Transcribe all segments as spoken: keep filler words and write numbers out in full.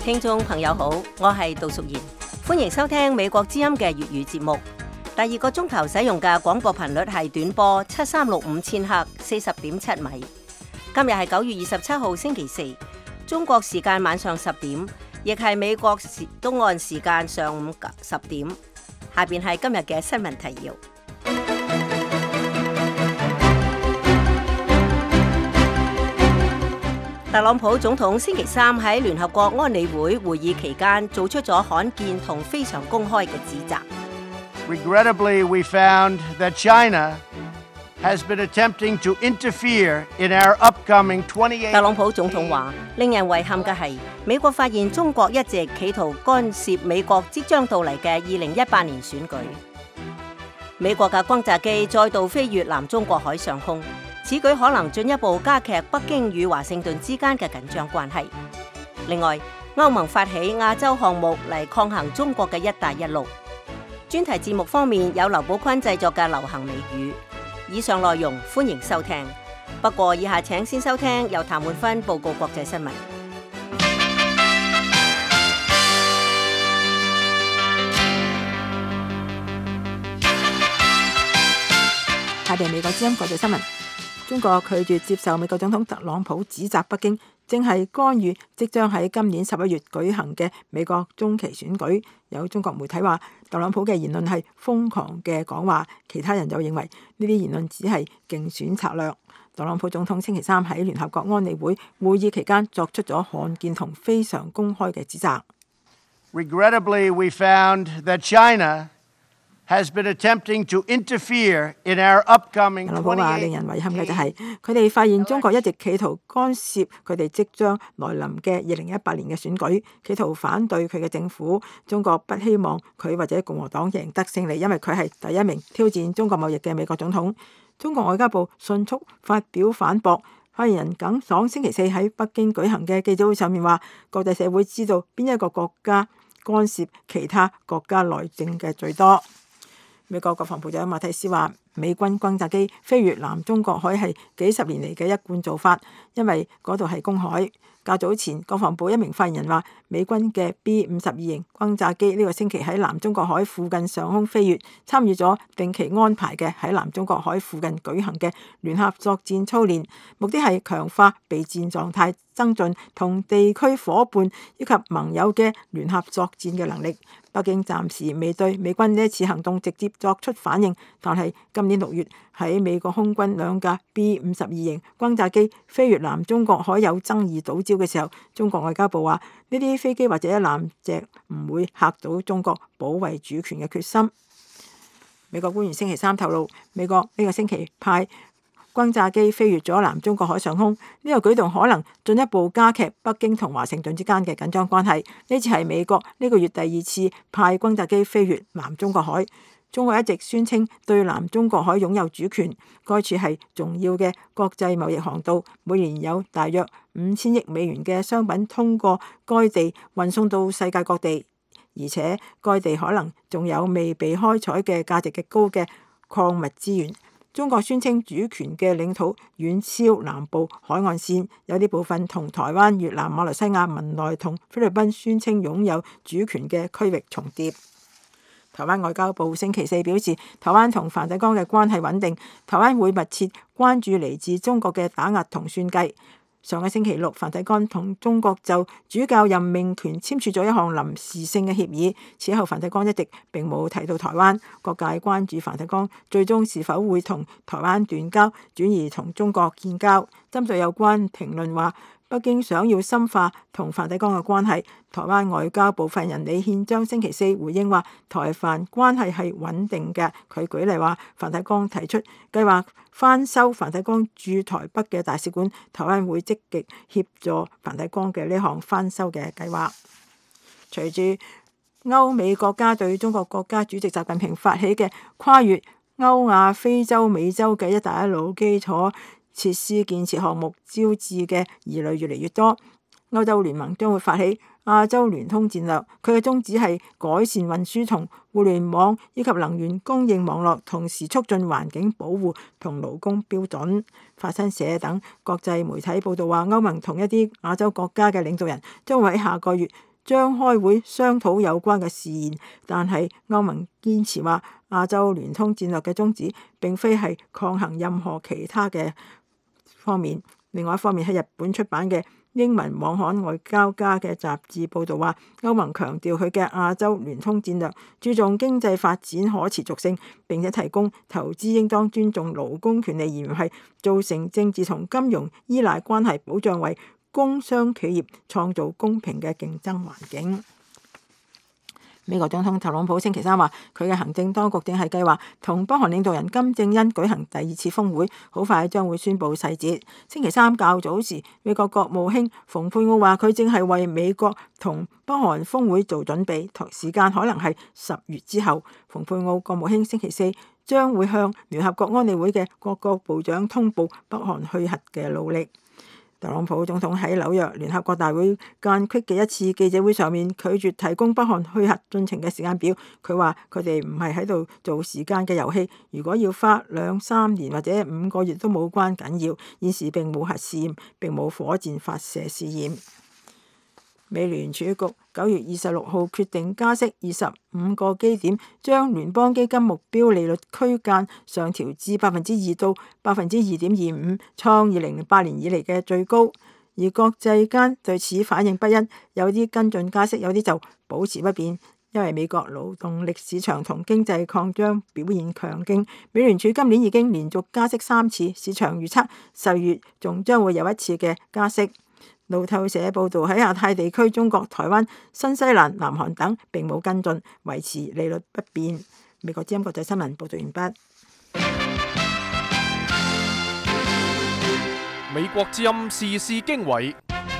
聽眾朋友好，我係杜淑賢，歡迎收聽美國之音嘅粵語節目。第二個鐘頭使用嘅廣播頻率係短波七三六五千赫，四十點七米。今日係九月二十七號星期四，中國時間晚上十點，亦係美國時東岸時間上午十點。下邊係今日嘅新聞提要。特朗普總統星期三喺聯合國安理會會議期間做出咗罕見同非常公開嘅指責。 Regrettably, we found that China has been attempting to interfere in our upcoming twenty-eight 特朗普總統話，令人遺憾嘅係，美國發現中國一直企圖干涉美國即將到嚟嘅二零一八年選舉。美國嘅轟炸機再度飛越南中國海上空。此舉可能進一步加劇北京與華盛頓之間嘅緊張關係。另外，歐盟發起亞洲項目嚟抗衡中國嘅一帶一路。專題節目方面有劉寶坤製作嘅流行美語。以上內容歡迎收聽。不過以下請先收聽由譚煥芬報告國際新聞。 下邊美國之音國際新聞。中國拒絕接受美國總統特朗普指責北京正係干預即將喺今年十一月舉行嘅美國中期選舉。有中國媒體話，特朗普嘅言論係瘋狂嘅講話，其他人就認為呢啲言論只係競選策略。特朗普總統星期三喺聯合國安理會會議期間作出咗罕見同非常公開嘅指責。 Regrettably, we found that China has been attempting to interfere in our upcoming 特朗普話，令人遺憾嘅就係佢哋發現中國一直企圖干涉佢哋即將來臨嘅二零一八年嘅選舉，企圖反對佢嘅政府。中國不希望佢或者共和黨贏得勝利，因為佢係第一名挑戰中國貿易嘅美國總統。中國外交部迅速發表反駁，發言人耿爽星期四喺北京舉行嘅記者會上面話，國際社會知道邊一個國家干涉其他國家內政嘅最多。美國國防部長馬蒂斯話，美軍轟炸機飛越南中國海係幾十年嚟嘅一貫做法，因為嗰度係公海。較早前，國防部一名發言人話，美軍嘅 B 五十二型轟炸機呢個星期喺南中國海附近上空飛越，參與咗定期安排嘅喺南中國海附近舉行嘅聯合作戰操練，目的係強化備戰狀態，增進同地區夥伴以及盟友嘅聯合作戰嘅能力。北京暫時未對美軍呢一次行動直接作出反應，但係今年六月喺美國空軍兩架 B 五十二型轟炸機飛越南中國海有爭議島礁嘅時候，中國外交部話呢啲飛機或者艦隻唔會嚇到中國保衛主權嘅決心。美國官員星期三透露，美國呢個星期派轟炸機飛越咗南中國海上空，呢個舉動可能進一步加劇北京同華盛頓之間嘅緊張關係。呢次係美國呢個月第二次派轟炸機飛越南中國海。中國一直宣稱對南中國海擁有主權，該處係重要嘅國際貿易航道，每年有大約五千億美元嘅商品通過該地運送到世界各地，而且該地可能仲有未被開採嘅價值極高嘅礦物資源。中國宣稱主權嘅領土遠超南部海岸線，有啲部分同台灣、越南、馬來西亞、文萊同菲律賓宣稱擁有主權嘅區域重疊。台灣外交部星期四表示，台灣同梵蒂岡嘅關係穩定，台灣會密切關注嚟自中國嘅打壓同算計。上個星期六，梵蒂岡同中國就主教任命權簽署咗一項臨時性嘅協議。此後，梵蒂岡一直並冇提到台灣。各界關注梵蒂岡最終是否會同台灣斷交，轉而同中國建交。針對有關評論話，北京想要深化同梵蒂岡嘅關係，台灣外交部發言人李憲章星期四回應話，台梵關係係穩定嘅。佢舉例話，梵蒂岡提出計劃翻修梵蒂岡駐台北嘅大使館，台灣會積極協助梵蒂岡嘅呢項翻修嘅計劃。隨住歐美國家對中國國家主席習近平發起嘅跨越歐亞非洲美洲嘅一帶一路基礎設施建設項目招致嘅疑慮越嚟越多，歐洲聯盟將會發起亞洲聯通戰略，佢嘅宗旨係改善運輸同互聯網以及能源供應網絡，同時促進環境保護同勞工標準。法新社等國際媒體報道話，歐盟同一啲亞洲國家嘅領導人將會喺下個月將開會商討有關嘅事宜，但係歐盟堅持話亞洲聯通戰略嘅宗旨並非係抗衡任何其他嘅方面。另外一方面，喺日本出版嘅英文網刊《外交家》嘅雜誌報導話，歐盟強調佢嘅亞洲聯通戰略注重經濟發展可持續性，並且提供投資應當尊重勞工權利，而唔係造成政治同金融依賴關係，保障為工商企業創造公平嘅競爭環境。美國總統特朗普星期三話，佢嘅行政當局正係計劃同北韓領導人金正恩舉行第二次峰會，好快將會宣布細節。星期三較早時，美國國務卿蓬佩奧話，佢正係為美國同北韓峰會做準備，同時間可能係十月之後。蓬佩奧國務卿星期四將會向聯合國安理會嘅各國部長通報北韓去核嘅努力。特朗普總統喺紐約聯合國大會間隙嘅一次記者會上面拒絕提供北韓去核進程嘅時間表。佢話佢哋唔係喺度做時間嘅遊戲，如果要花兩三年或者五個月都冇關緊要。現時並冇核試驗，並冇火箭發射試驗。美聯儲局九月二十六號決定加息二十五個基點，將聯邦基金目標利率區間上調至百分之二到百分之二點二五，創二零零八年以嚟嘅最高。而國際間對此反應不一，有啲跟進加息，有啲就保持不變，因為美國勞動力市場同經濟擴張表現強勁。美聯儲今年已經連續加息三次，市場預測十月仲將會有一次嘅加息。路透社報導，喺亞太地區，中國、台灣、新西蘭、南韓等並冇跟進，維持利率不變。美國之音國際新聞報導完畢。 美國之音時事經緯，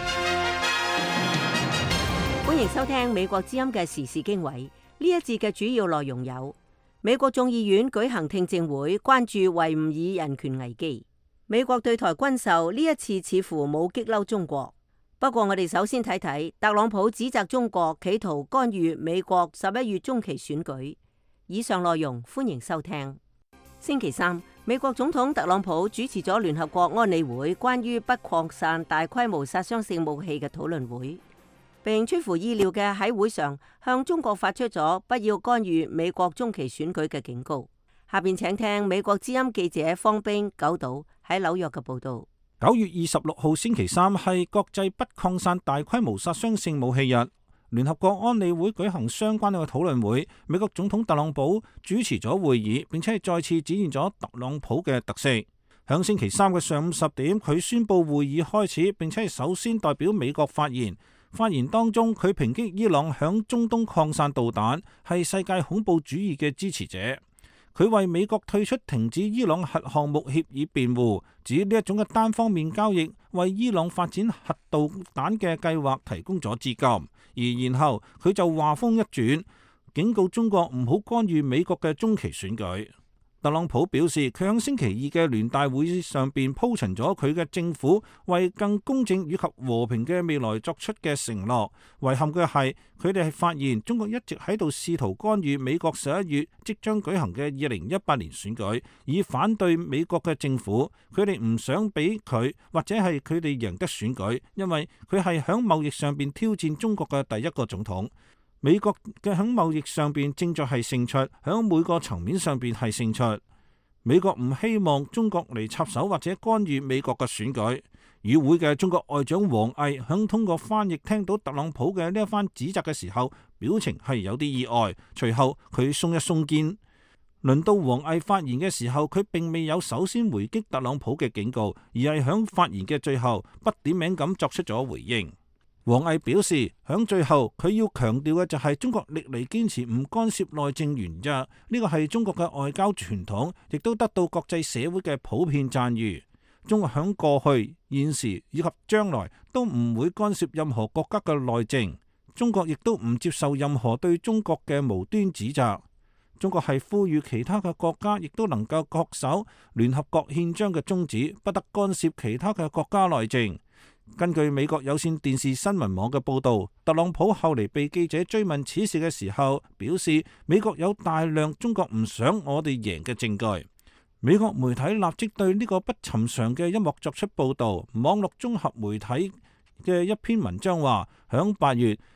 歡迎收聽美國之音嘅時事經緯。呢一節嘅主要內容有：美國眾議院舉行聽證會，關注維吾爾人權危機；美國對台軍售呢一次似乎冇激嬲中國。不過我哋首先睇睇特朗普指責中國企圖干預美國十一月中期選舉。以上內容歡迎收聽。星期三，美國總統特朗普主持咗聯合國安理會關於不擴散大規模殺傷性武器嘅討論會，並出乎意料嘅喺會上向中國發出咗不要干預美國中期選舉嘅警告。下邊請聽美國之音記者方冰九島喺紐約嘅報道。 九月二十六號星期三係國際不擴散大規模殺傷性武器日，聯合國安理會舉行相關嘅討論會，美國總統特朗普主持咗會議，並且係再次展現咗特朗普嘅特色。響星期三嘅上午十點，佢宣布會議開始，並且係首先代表美國發言。發言當中，佢抨擊伊朗響中東擴散導彈，係世界恐怖主義嘅支持者。佢為美國退出停止伊朗核項目協議辯護，指呢一種嘅單方面交易為伊朗發展核導彈嘅計劃提供咗資金。而然後佢就話風一轉，警告中國唔好干預美國嘅中期選舉。特朗普表示，佢喺星期二嘅聯大會上邊鋪陳咗佢嘅政府為更公正以及和平嘅未來作出嘅承諾。遺憾嘅係，佢哋係發現中國一直喺度試圖干預美國十一月即將舉行嘅二零一八年選舉，以反對美國嘅政府。佢哋唔想俾佢或者係佢哋贏得選舉，因為佢係喺貿易上邊挑戰中國嘅第一個總統。美國嘅喺貿易上邊正在係勝出，喺每個層面上邊係勝出。美國唔希望中國嚟插手或者干預美國嘅選舉。與會嘅中國外長王毅響通過翻譯聽到特朗普嘅呢一番指責嘅時候，表情係有啲意外。隨後佢鬆一鬆肩。輪到王毅發言嘅時候，佢並未有首先回擊特朗普嘅警告，而係響發言嘅最後不點名咁作出咗回應。王毅表示，響最後佢要強調嘅就係中國歷嚟堅持唔干涉內政原則，呢個係中國嘅外交傳統，亦都得到國際社會嘅普遍讚譽。中國響過去、現時以及將來都唔會干涉任何國家嘅內政，中國亦都唔接受任何對中國嘅無端指責。中國係呼籲其他嘅國家亦都能夠恪守聯合國憲章嘅宗旨，不得干涉其他嘅國家內政。根據美國有線電視新聞網嘅報導，特朗普後嚟被記者追問此事嘅時候，表示美國有大量中國唔想我哋贏嘅證據。美國媒體立即對呢個不尋常嘅一幕作出報導。網絡綜合媒體嘅一篇文章話，響八月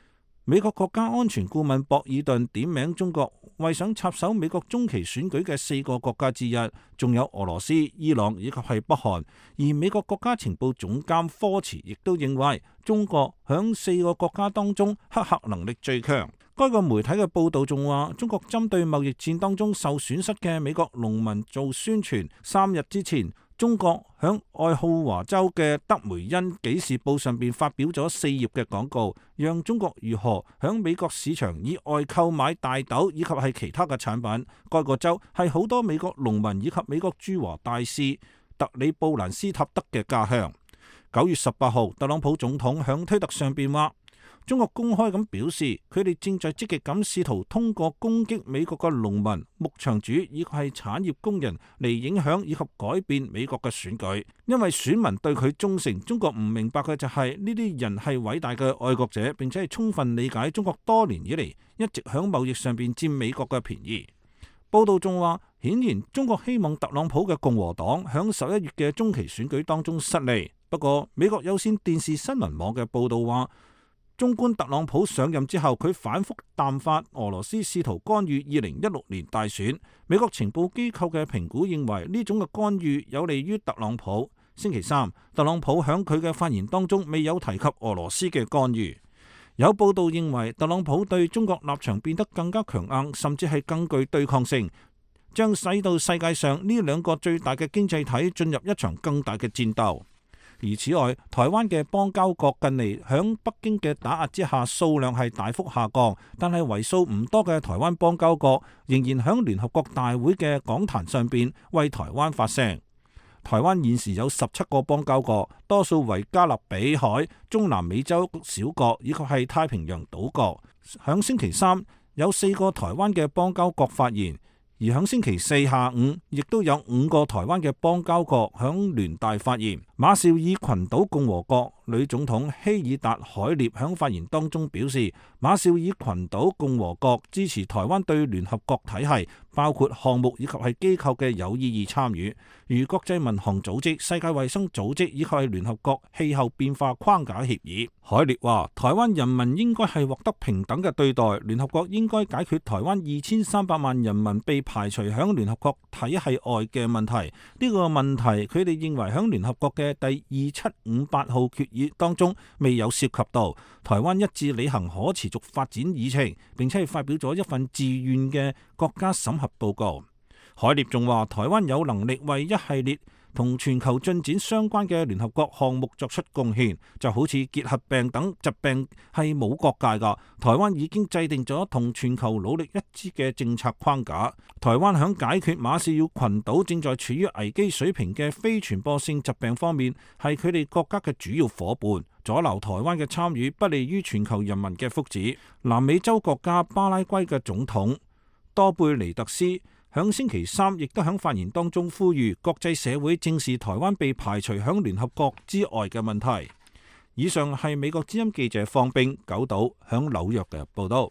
美國國家安全顧問博爾頓點名中國為想插手美國中期選舉嘅四個國家之一，仲有俄羅斯、伊朗以及係北韓。而美國國家情報總監科茨亦都認為中國響四個國家當中黑客能力最強。該個媒體嘅報導仲話，中國針對貿易戰當中受損失嘅美國農民做宣傳。三日之前，中國響愛荷華州嘅德梅恩紀事報上邊發表咗四頁嘅廣告，讓中國如何響美國市場以外購買大豆以及係其他嘅產品。該個州係好多美國農民以及美國駐華大使特里布蘭斯塔德嘅家鄉。九月十八號，特朗普總統響推特上邊話，中國公開咁表示，佢哋正在積極咁試圖通過攻擊美國嘅農民、牧場主以及係產業工人嚟影響以及改變美國嘅選舉，因為選民對佢忠誠。中國唔明白嘅就係呢啲人係偉大嘅愛國者，並且係充分理解中國多年以嚟一直響貿易上邊佔美國嘅便宜。報道仲話，顯然中國希望特朗普嘅共和黨響十一月嘅中期選舉當中失利。不過，美國有線電視新聞網嘅報道話，縱觀特朗普上任之後，佢反覆淡化俄羅斯試圖干預二零一六年大選。美國情報機構嘅評估認為呢種嘅干預有利於特朗普。星期三，特朗普響佢嘅發言當中未有提及俄羅斯嘅干預。有報道認為特朗普對中國立場變得更加強硬，甚至係更具對抗性，將使到世界上呢兩個最大嘅經濟體進入一場更大嘅戰鬥。而此外，台灣嘅邦交國近嚟響北京嘅打壓之下，數量係大幅下降，但係為數唔多嘅台灣邦交國仍然響聯合國大會嘅講壇上邊為台灣發聲。台灣現時有十七個邦交國，多數為加勒比海、中南美洲小國以及係太平洋島國。響星期三有四個台灣嘅邦交國發言。而響星期四下午，亦都有五個台灣嘅邦交國響聯大發言。馬紹爾群島共和國女總統希爾達海涅響發言當中表示，馬紹爾群島共和國支持台灣對聯合國體系，包括項目以及係機構嘅有意義參與，如國際民航組織、世界衛生組織以及係聯合國氣候變化框架協議。海涅話，台灣人民應該係獲得平等嘅對待，聯合國應該解決台灣二千三百萬人民被排除響聯合國體系外嘅問題。呢、這個問題佢哋認為響聯合國嘅第二七五八號決議當中未有涉及到。台灣一致履行可持續發展議程，並且係發表咗一份自願嘅國家審核報告。海涅仲話，台灣有能力為一系列同全球進展相關嘅聯合國項目作出貢獻，就好似結核病等疾病係冇國界噶。台灣已經制定咗同全球努力一致嘅政策框架。台灣響解決馬紹爾群島正在處於危機水平嘅非傳播性疾病方面，係佢哋國家嘅主要夥伴。阻撓台灣嘅參與不利於全球人民嘅福祉。南美洲國家巴拉圭嘅總統多貝尼特斯響星期三亦都響發言當中呼籲國際社會正視台灣被排除響聯合國之外嘅問題。以上係美國之音記者方冰九島響紐約嘅報道。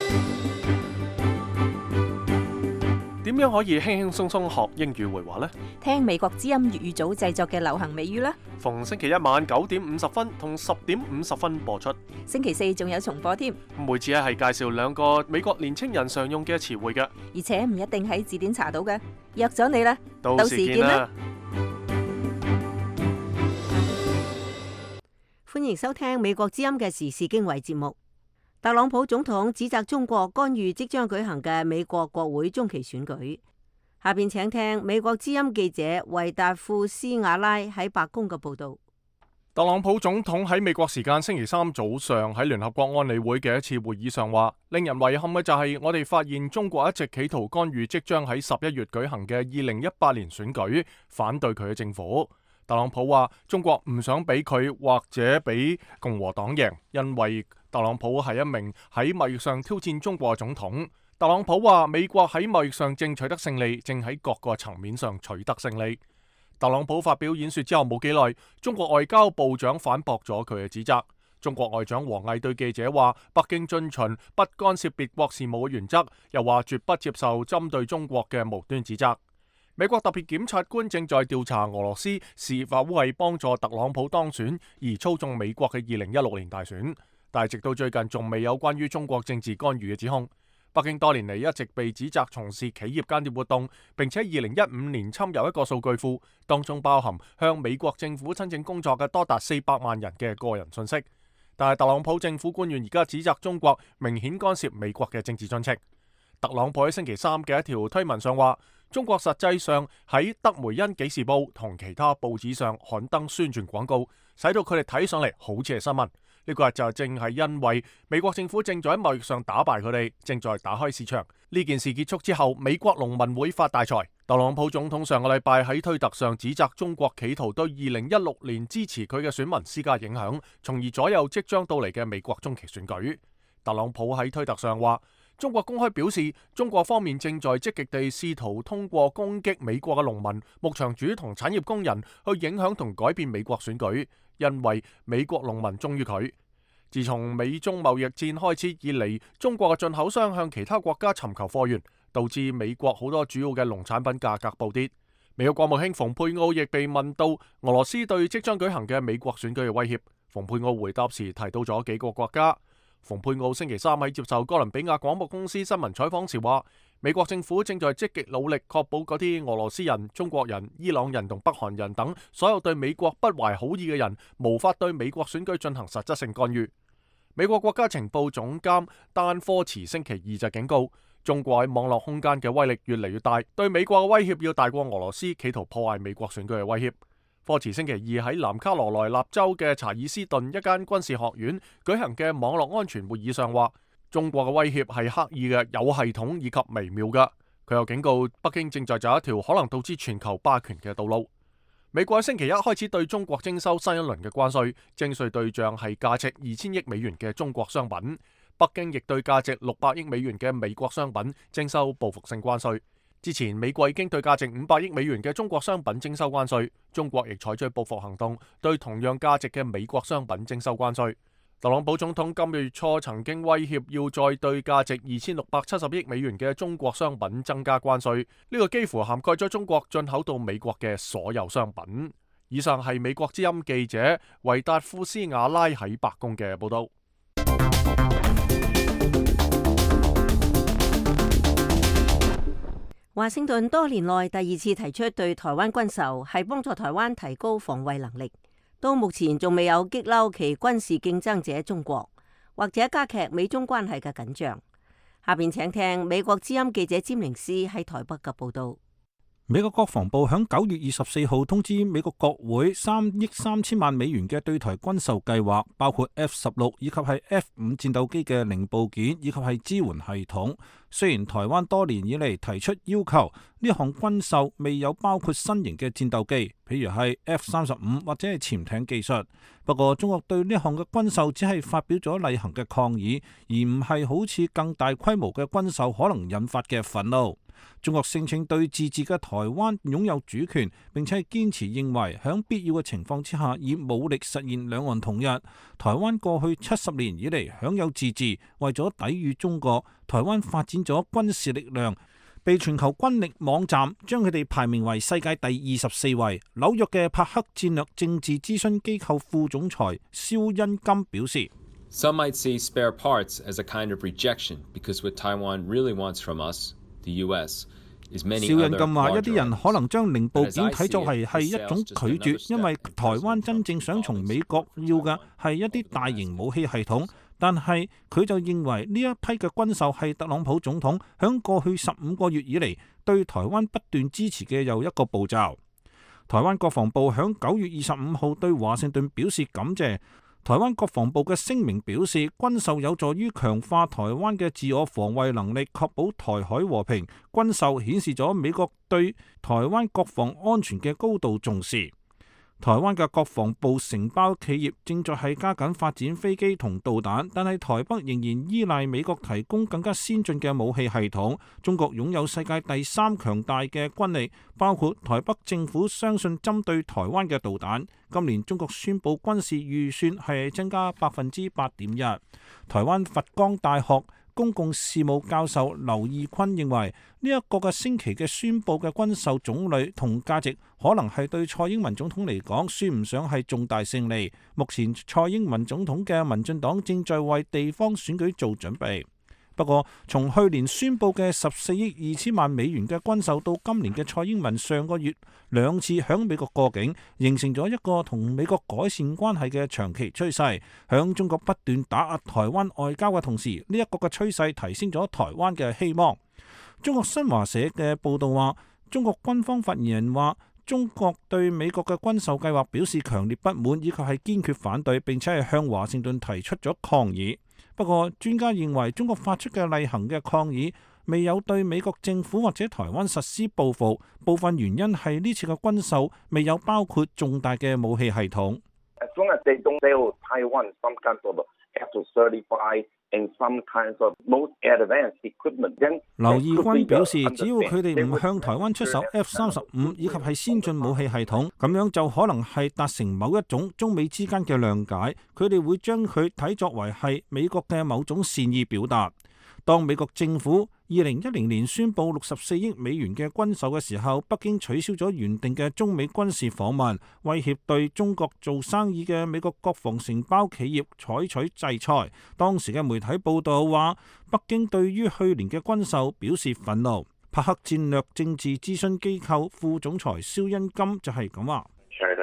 點樣可以輕輕鬆鬆學英語會話呢？ 聽美國之音粵語組製作嘅流行美語啦。 逢星期一晚九點五十分同十點五十分播出。 星期四仲有重播添。 每次咧係介紹兩個美國年青人常用嘅詞彙嘅， 而且唔一定喺字典查到嘅。約咗你啦， 到時見啦。 歡迎收聽美國之音嘅時事經緯節目。特朗普總統指責中國干預即將舉行嘅美國國會中期選舉。下邊請聽美國之音記者維達庫斯瓦拉喺白宮嘅報道。 特朗普總統喺美國時間星期三早上喺聯合國安理會嘅一次會議上話，令人遺憾嘅就係我哋發現中國一直企圖干預即將喺十一月舉行嘅二零一八年選舉，反對佢嘅政府。特朗普話中國唔想俾佢或者俾共和黨贏，因為特朗普係一名喺貿易上挑戰中國嘅總統。特朗普話美國喺貿易上正取得勝利，正喺各個層面上取得勝利。特朗普發表演說之後冇幾耐，中國外交部長反駁咗佢嘅指責。中國外長王毅對記者話，北京遵循不干涉別國事務嘅原則，又話絕不接受針對中國嘅無端指責。美國特別檢察官正在調查俄羅斯是否為幫助特朗普當選而操縱美國嘅二零一六年大選。 但係直到最近仲未有關於中國政治干預嘅指控。北京多年嚟一直被指責從事企業間諜活動，並且二零一五年侵入一個數據庫，當中包含向美國政府申請工作嘅多達四百萬人嘅個人信息。但係特朗普政府官員而家指責中國明顯干涉美國嘅政治進程。特朗普喺星期三嘅一條推文上話，中國實際上喺德梅恩紀事報同其他報紙上刊登宣傳廣告，使到佢哋睇上嚟好似係新聞。呢個就正係因為美國政府正在喺貿易上打敗佢哋，正在打開市場。呢件事結束之後，美國農民會發大財。特朗普總統上個禮拜喺推特上指責中國企圖對二零一六年支持佢嘅選民施加影響，從而左右即將到嚟嘅美國中期選舉。特朗普喺推特上話，中國公開表示，中國方面正在積極地試圖通過攻擊美國嘅農民、牧場主同產業工人去影響同改變美國選舉，因為美國農民忠於佢。自從美中貿易戰開始以嚟，中國嘅進口商向其他國家尋求貨源，導致美國好多主要嘅農產品價格暴跌。美國國務卿蓬佩奧亦被問到俄羅斯對即將舉行嘅美國選舉嘅威脅，蓬佩奧回答時提到咗幾個國家。蓬佩奧星期三喺接受哥倫比亞廣播公司新聞採訪時話，美國政府正在積極努力確保嗰啲俄羅斯人、中國人、伊朗人同北韓人等所有對美國不懷好意嘅人，無法對美國選舉進行實質性干預。美國國家情報總監丹科茨星期二就警告，中國喺網絡空間嘅威力越嚟越大，對美國嘅威脅要大過俄羅斯企圖破壞美國選舉嘅威脅。科茨星期二喺南卡羅來納州嘅查爾斯頓一間軍事學院舉行嘅網絡安全會議上話，中國嘅威脅係刻意嘅、有系統以及微妙嘅。佢又警告北京正在走一條可能導致全球霸權嘅道路。美國喺星期一開始對中國徵收新一輪嘅關稅，徵稅對象係價值二千億美元嘅中國商品。北京亦對價值六百億美元嘅美國商品徵收報復性關稅。之前美國已經對價值五百億美元嘅中國商品徵收關稅，中國亦採取報復行動，對同樣價值嘅美國商品徵收關稅。特朗普總統今個月初曾經威脅要再對價值二千六百七十億美元嘅中國商品增加關稅，呢個幾乎涵蓋咗中國進口到美國嘅所有商品。以上係美國之音記者維達夫斯瓦拉喺白宮嘅報道。 華盛頓多年來第二次提出對台灣軍售，係幫助台灣提高防衛能力。到目前仲未有激嬲其軍事競爭者中國，或者加劇美中關係嘅緊張。下邊請聽美國之音記者詹寧斯喺台北嘅報道。 美國國防部響九月二十四號通知美國國會三億三千萬美元嘅對台軍售計劃，包括 F 十六以及係 F 五戰鬥機嘅零部件以及係支援系統。雖然台灣多年以嚟提出要求，呢項軍售未有包括新型嘅戰鬥機，譬如係 F 三十五或者係潛艇技術。不過中國對呢項嘅軍售只係發表咗例行嘅抗議，而唔係好似更大規模嘅軍售可能引發嘅憤怒。中國聲稱對自治嘅台灣擁有主權，並且係堅持認為喺必要嘅情況之下以武力實現兩岸統一。台灣過去七十年以嚟享有自治，為咗抵禦中國，台灣發展咗軍事力量，被全球軍力網站將佢哋排名為世界第二十四位。紐約嘅帕克戰略政治諮詢機構副總裁蕭恩金表示 ：Some might see spare parts as a kind of rejection, because what Taiwan really wants from us, the U S, is many other larger items. 邵恩金話：一啲人可能將零部件睇作係係一種拒絕，因為台灣真正想從美國要嘅係一啲大型武器系統。但係佢就認為呢一批嘅軍售係特朗普總統響過去十五個月以嚟對台灣不斷支持嘅又一個步驟。台灣國防部響九月二十五號對華盛頓表示感謝。台灣國防部嘅聲明表示，軍售有助於強化台灣嘅自我防衛能力，確保台海和平。軍售顯示咗美國對台灣國防安全嘅高度重視。台灣嘅國防部承包企業正在係加緊發展飛機同導彈，但係台北仍然依賴美國提供更加先進嘅武器系統。中國擁有世界第三強大嘅軍力，包括台北政府相信針對台灣嘅導彈。今年中國宣布軍事預算係增加百分之八點一。台灣佛光大學公共事務教授劉義坤認為，呢一個嘅星期嘅宣佈嘅軍售種類同價值，可能係對蔡英文總統嚟講算唔上係重大勝利。目前蔡英文總統嘅民進黨正在為地方選舉做準備。不過，從去年宣佈嘅十四億二千萬美元嘅軍售到今年嘅蔡英文上個月兩次響美國過境，形成咗一個同美國改善關係嘅長期趨勢。響中國不斷打壓台灣外交嘅同時，呢一個嘅趨勢提升咗台灣嘅希望。中國新華社嘅報導話，中國軍方發言人話，中國對美國嘅軍售計劃表示強烈不滿，以及係堅決反對，並且係向華盛頓提出咗抗議。不過，專家認為中國發出嘅例行嘅抗議未有對美國政府或者台灣實施報復，部分原因係呢次嘅軍售未有包括重大嘅武器系統。劉義軍表示，只要佢哋唔向台灣出售 F 三十五以及係先進武器系統，咁樣就可能係達成某一種中美之間嘅諒解。佢哋會將佢睇作為係美國嘅某種善意表達。當美國政府二零一零年宣布六十四億美元嘅軍售嘅時候，北京取消咗原定嘅中美軍事訪問，威脅對中國做生意嘅美國國防承包企業採取制裁。當時嘅媒體報道話，北京對於去年嘅軍售表示憤怒。帕克戰略政治諮詢機構副總裁蕭恩金就係咁話。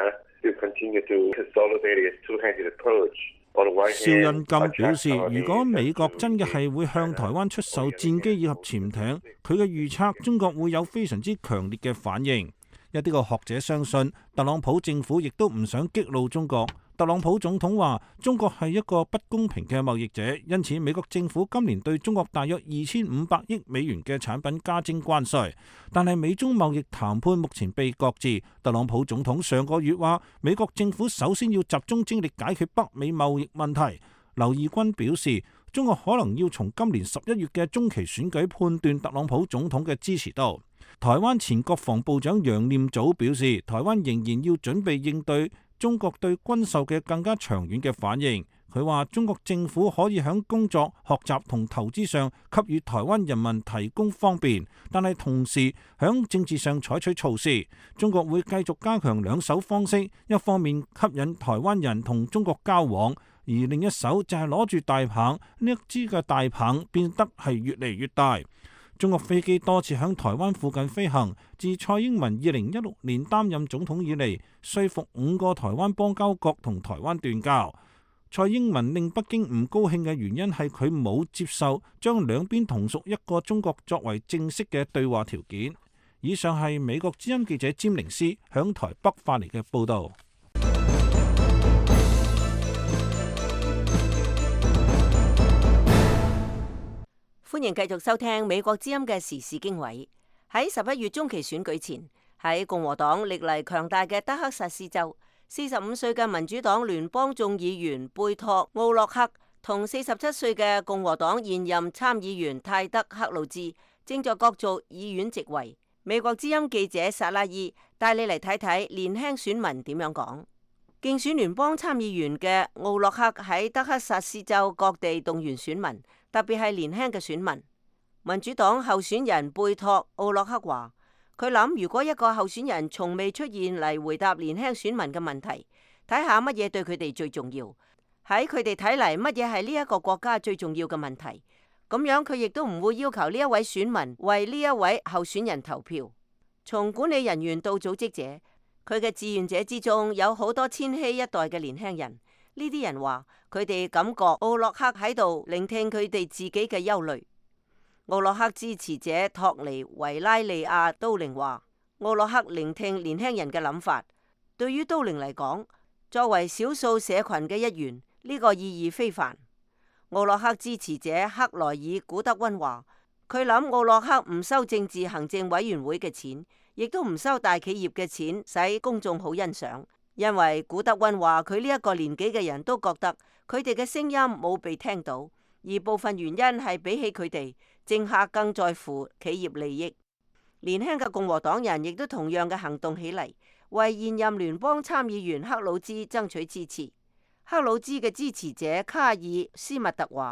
蕭恩金表示，如果美國真嘅係會向台灣出售戰機以及潛艇，佢嘅預測中國會有非常之強烈嘅反應。一啲個學者相信，特朗普政府亦都唔想激怒中國。特朗普總統話，中國係一個不公平嘅貿易者，因此美國政府今年對中國大約二千五百億美元嘅產品加徵關稅。但係美中貿易談判目前被擱置。特朗普總統上個月話，美國政府首先要集中精力解決北美貿易問題。劉義軍表示，中國可能要從今年十一月嘅中期選舉判斷特朗普總統嘅支持度。台灣前國防部長楊念祖表示，台灣仍然要準備應對中國對軍售嘅更加長遠嘅反應。佢話中國政府可以喺工作、學習同投資上給予台灣人民提供方便，但係同時喺政治上採取措施。中國會繼續加強兩手方式，一方面吸引台灣人同中國交往，而另一手就係攞住大棒，呢一支嘅大棒變得係越嚟越大。中國飛機多次響台灣附近飛行，自蔡英文二零一六年擔任總統以嚟，說服五個台灣邦交國同台灣斷交。蔡英文令北京唔高興嘅原因係佢冇接受將兩邊同屬一個中國作為正式嘅對話條件。以上係美國之音記者詹寧斯響台北發嚟嘅報道。 歡迎繼續收聽美國之音嘅時事經緯。喺十一月中期選舉前，喺共和黨歷嚟強大嘅德克薩斯州，四十五歲嘅民主黨聯邦眾議員貝托奧洛克同四十七歲嘅共和黨現任參議員泰德克魯茲正在角逐議院席位。美國之音記者薩拉伊帶你嚟睇睇年輕選民點樣講。競選聯邦參議員嘅奧洛克喺德克薩斯州各地動員選民，特別係年輕嘅選民。民主黨候選人貝托奧洛克話，佢諗如果一個候選人從未出現嚟回答年輕選民嘅問題，睇下乜嘢對佢哋最重要，喺佢哋睇嚟乜嘢係呢一個國家最重要嘅問題，咁樣佢亦都唔會要求呢一位選民為呢一位候選人投票。從管理人員到組織者，佢嘅志願者之中有好多千禧一代嘅年輕人。呢啲人話佢哋感覺奧洛克喺度聆聽佢哋自己嘅憂慮。奧洛克支持者托尼維拉利亞都靈話，奧洛克聆聽年輕人嘅諗法。對於都靈嚟講，作為少數社群嘅一員，呢個意義非凡。奧洛克支持者克萊爾古德溫話，佢諗奧洛克唔收政治行政委員會嘅錢，亦都唔收大企業嘅錢，使公眾好欣賞。因為古德溫話佢呢一個年紀嘅人都覺得佢哋嘅聲音冇被聽到，而部分原因係比起佢哋，政客更在乎企業利益。年輕嘅共和黨人亦都同樣嘅行動起嚟，為現任聯邦參議員克魯茲爭取支持。克魯茲嘅支持者卡爾斯密特話，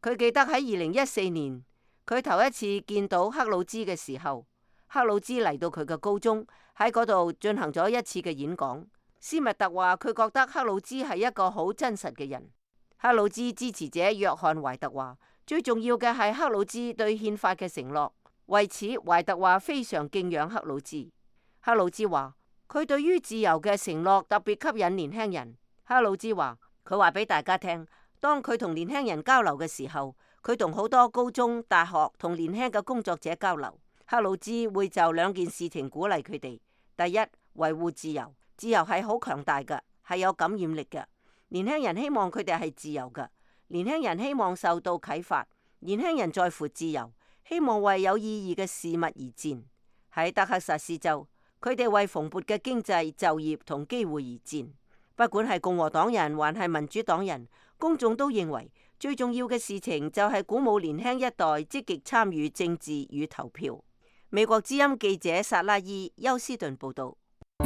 佢記得喺二零一四年，佢頭一次見到克魯茲嘅時候，克魯茲嚟到佢嘅高中，喺嗰度進行咗一次嘅演講。斯密特話佢覺得克魯茲係一個好真實嘅人。克魯茲支持者約翰懷特話，最重要嘅係克魯茲對憲法嘅承諾。為此，懷特話非常敬仰克魯茲。克魯茲話佢對於自由嘅承諾特別吸引年輕人。克魯茲話佢話俾大家聽，當佢同年輕人交流嘅時候，佢同好多高中、大學同年輕嘅工作者交流。克魯茲會就兩件事情鼓勵佢哋：第一，維護自由，自由係好強大嘅，係有感染力嘅。年輕人希望佢哋係自由嘅，年輕人希望受到啟發，年輕人在乎自由，希望為有意義嘅事物而戰。喺德克薩斯州，佢哋為蓬勃嘅經濟、就業同機會而戰。不管係共和黨人還係民主黨人，公眾都認為最重要嘅事情就係鼓舞年輕一代積極參與政治與投票。美國之音記者薩拉伊休斯頓報道。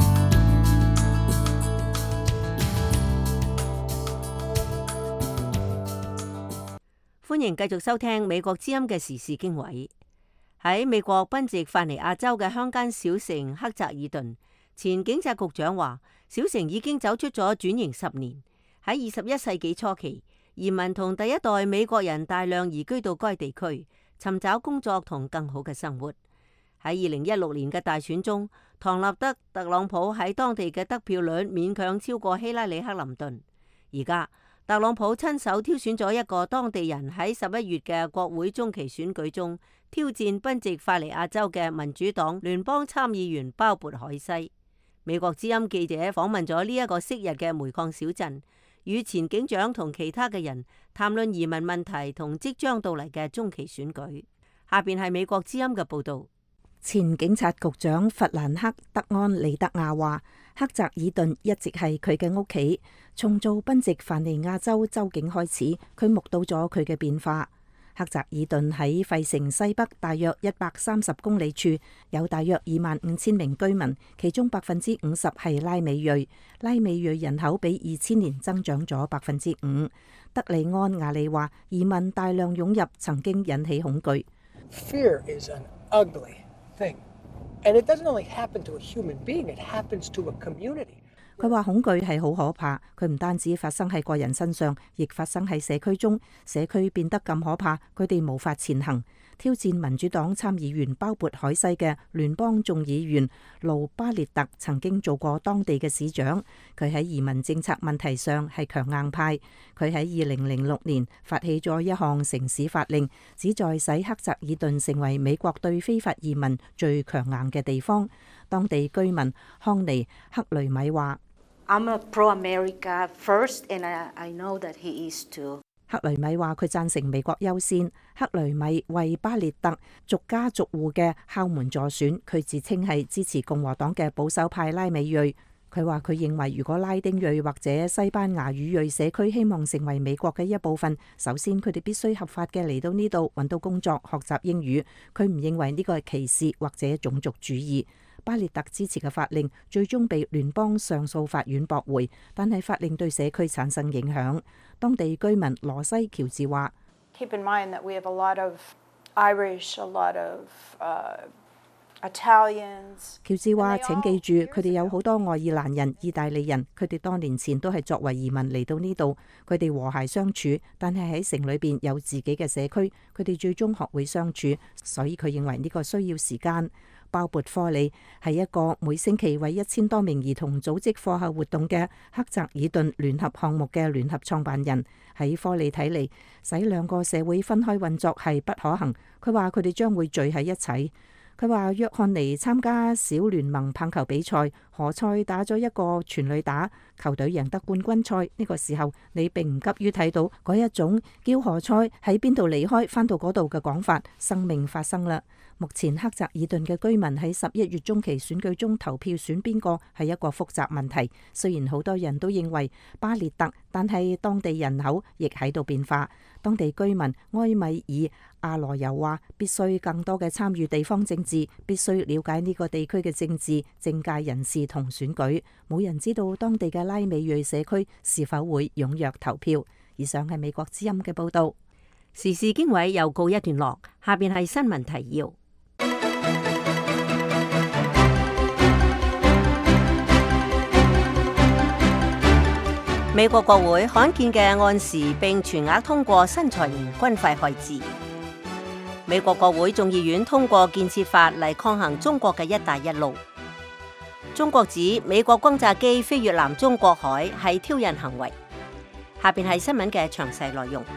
歡迎繼續收聽美國之音嘅時事經緯。喺美國賓夕法尼亞州嘅鄉間小城克澤爾頓，前警察局長話，小城已經走出咗轉型十年。喺二十一世紀初期，移民同第一代美國人大量移居到該地區，尋找工作同更好嘅生活。喺二零一六年嘅大選中，唐納德特朗普喺當地嘅得票率勉強超過希拉里克林頓。而家特朗普親手挑選咗一個當地人喺十一月嘅國會中期選舉中挑戰賓夕法尼亞州嘅民主黨聯邦參議員鮑勃海西。美國之音記者訪問咗呢一個昔日嘅煤礦小鎮，與前警長同其他嘅人談論移民問題同即將到嚟嘅中期選舉。下邊係美國之音嘅報道。 前警察局長弗蘭克德安利德亞話，克澤爾頓一直係佢嘅屋企。從做賓夕法尼亞州州警開始，佢目睹咗佢嘅變化。克澤爾頓喺費城西北大約一百三十公里處，有大約二萬五千名居民，其中百分之五十係拉美裔。拉美裔人口比二千年增長咗百分之五。德里安亞利話，移民大量湧入曾經引起恐懼。 Fear is an ugly thing. And it doesn't only happen to a human being, it happens to a community. 佢話恐懼係好可怕，佢唔單止發生喺個人身上，亦發生喺社區中。社區變得咁可怕，佢哋無法前行。挑戰民主黨參議員鮑勃海西嘅聯邦眾議員盧巴列特曾經做過當地嘅市長，佢喺移民政策問題上係強硬派。佢喺二零零六年發起咗一項城市法令，旨在使克澤爾頓成為美國對非法移民最強硬嘅地方。當地居民康尼克雷米話 I'm a pro-America first, and I, I know that he is too. 克雷米話佢贊成美國優先。克雷米為巴列特逐家逐戶嘅敲門助選，佢自稱係支持共和黨嘅保守派拉美裔。佢話佢認為如果拉丁裔或者西班牙語裔社區希望成為美國嘅一部分，首先佢哋必須合法嘅嚟到呢度揾到工作、學習英語。佢唔認為呢個係歧視或者種族主義。巴列特支持嘅法令最終被聯邦上訴法院駁回，但係法令對社區產生影響。當地居民羅西喬治話 ：Keep in mind that we have a lot of Irish, a lot of, uh, Italians. 喬治話：請記住，佢哋有好多愛爾蘭人、意大利人，佢哋多年前都係作為移民嚟到呢度。佢哋和諧相處，但係喺城裏邊有自己嘅社區，佢哋最終學會相處，所以佢認為呢個需要時間。鮑勃科里係一個每星期為一千多名兒童組織課後活動嘅克澤爾頓聯合項目嘅聯合創辦人。喺科里睇嚟，使兩個社會分開運作係不可行。佢話佢哋將會聚喺一齊。佢話約翰尼參加小聯盟棒球比賽，何塞打咗一個全壘打，球隊贏得冠軍賽。呢個時候你並唔急於睇到嗰一種叫何塞喺邊度離開翻到嗰度嘅講法，生命發生啦。目前克澤爾頓嘅居民喺十一月中期選舉中投票選邊個係一個複雜問題。雖然好多人都認為巴列特，但係當地人口亦喺度變化。當地居民埃米爾阿羅尤話：必須更多嘅參與地方政治，必須了解呢個地區嘅政治、政界人士同選舉。冇人知道當地嘅拉美裔社區是否會踴躍投票。以上係美國之音嘅報道。 時事經緯又告一段落，下邊係新聞提要。美國國會罕見嘅按時並全額通過新財年軍費開支。美國國會眾議院通過建設法嚟抗衡中國嘅一帶一路。中國指美國轟炸機飛越南中國海係挑釁行為。下邊係新聞嘅詳細內容。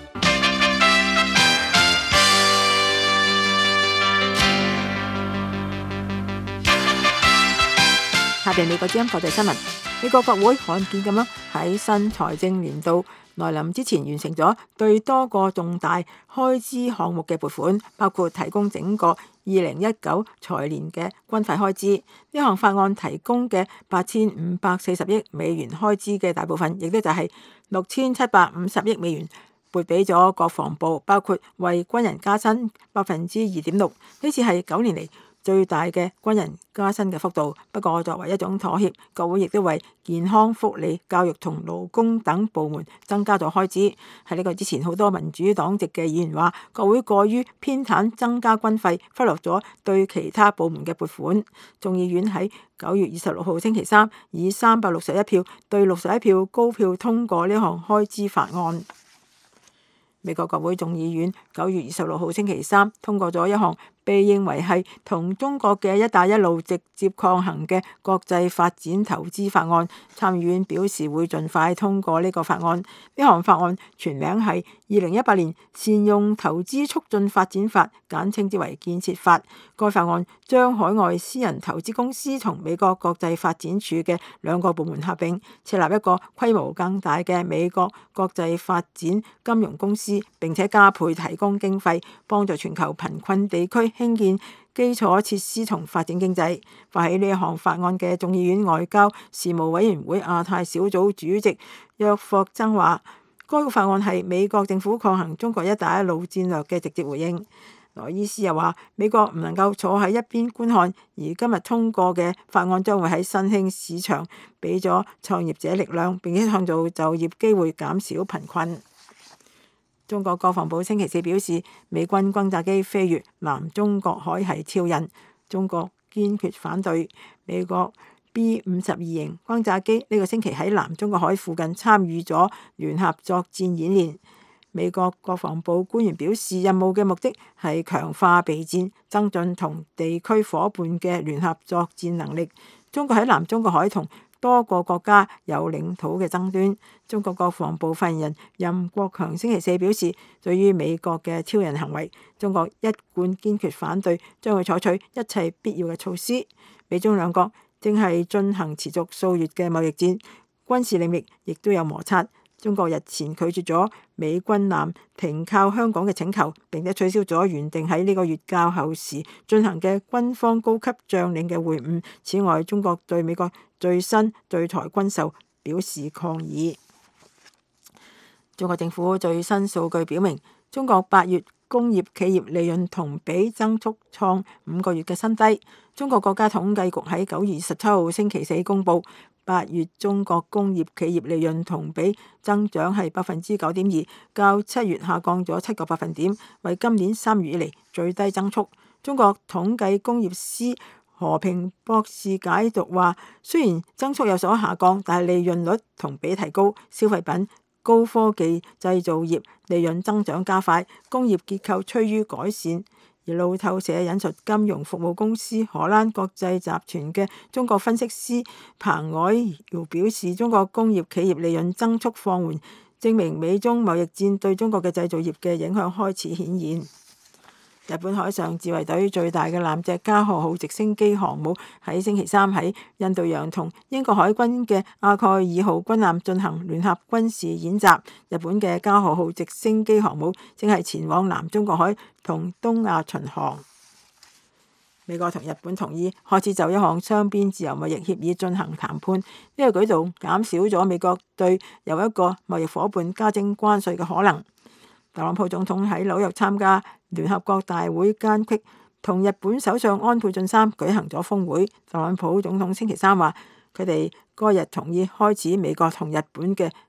下邊美國之音國際新聞。美國國會罕見咁樣喺新財政年度來臨之前完成咗對多個重大開支項目嘅撥款，包括提供整個二零一九財年嘅軍費開支。呢項法案提供嘅八千五百四十億美元開支嘅大部分，亦都就係六千七百五十億美元撥俾咗國防部，包括為軍人加薪百分之二點六，呢次係九年嚟最大嘅軍人加薪嘅幅度。不過作為一種妥協，國會亦都為健康、福利、教育同勞工等部門增加咗開支。喺呢個之前，好多民主黨籍嘅議員話，國會過於偏袒增加軍費，忽略咗對其他部門嘅撥款。眾議院喺九月二十六號星期三以三百六十一票對六十一票高票通過呢項開支法案。美國國會眾議院九月二十六號星期三通過咗一項被認為係同中國嘅一帶一路直接抗衡嘅國際發展投資法案。參議院表示會盡快通過呢個法案。呢項法案全名係二零一八年善用投資促進發展法，簡稱之為建設法。該法案將海外私人投資公司同美國國際發展署嘅兩個部門合併，設立一個規模更大嘅美國國際發展金融公司，並且加倍提供經費，幫助全球貧困地區興建基礎設施同發展經濟。發起呢一項法案嘅眾議院外交事務委員會亞太小組主席約霍曾話，該個法案係美國政府抗衡中國一帶一路戰略嘅直接回應。羅伊斯又話，美國唔能夠坐喺一邊觀看，而今日通過嘅法案將會喺新興市場俾咗創業者力量，並且創造就業機會，減少貧困。中國國防部星期四表示，美軍轟炸機飛越南中國海係挑釁，中國堅決反對。美國 B 五十二型轟炸機呢個星期喺南中國海附近參與咗聯合作戰演練。美國國防部官員表示，任務嘅目的係強化備戰，增進同地區夥伴嘅聯合作戰能力。中國喺南中國海同多個國家有領土嘅爭端。中國國防部發言人任國強星期四表示，對於美國嘅挑釁行為，中國一貫堅決反對，將會採取一切必要嘅措施。美中兩國正係進行持續數月嘅貿易戰，軍事領域亦都有摩擦。中國日前拒絕咗美軍艦停靠香港嘅請求，並且取消咗原定喺呢個月較後時進行嘅軍方高級將領嘅會晤。此外，中國對美國最新對台軍售表示抗議。中國政府最新數據表明，中國八月工業企業利潤同比增速創五個月嘅新低。中國國家統計局喺九月十七號星期四公佈，八月中國工業企業利潤同比增長係百分之九點二，較七月下降咗七個百分點，為今年三月以嚟最低增速。中國統計工業師何平博士解讀話，雖然增速有所下降，但係利潤率同比提高，消費品、高科技製造業利潤增長加快，工業結構趨於改善。而路透社引述金融服務公司荷蘭國際集團嘅中國分析師彭凱瑤表示，中國工業企業利潤增速放緩，證明美中貿易戰對中國嘅製造業嘅影響開始顯現。日本海上自衛隊最大嘅艦隻加賀號直升機航母喺星期三喺印度洋同英國海軍嘅阿蓋爾號軍艦進行聯合軍事演習。日本嘅加賀號直升機航母正係前往南中國海同東亞巡航。美國同日本同意開始就一項雙邊自由貿易協議進行談判，呢個舉動減少咗美國對由一個貿易夥伴加徵關稅嘅可能。特朗普總統喺紐約參加聯合國大會間隙，同日本首相安倍晉三舉行咗峰會。特朗普總統星期三話，佢哋嗰日同意開始美國同日本嘅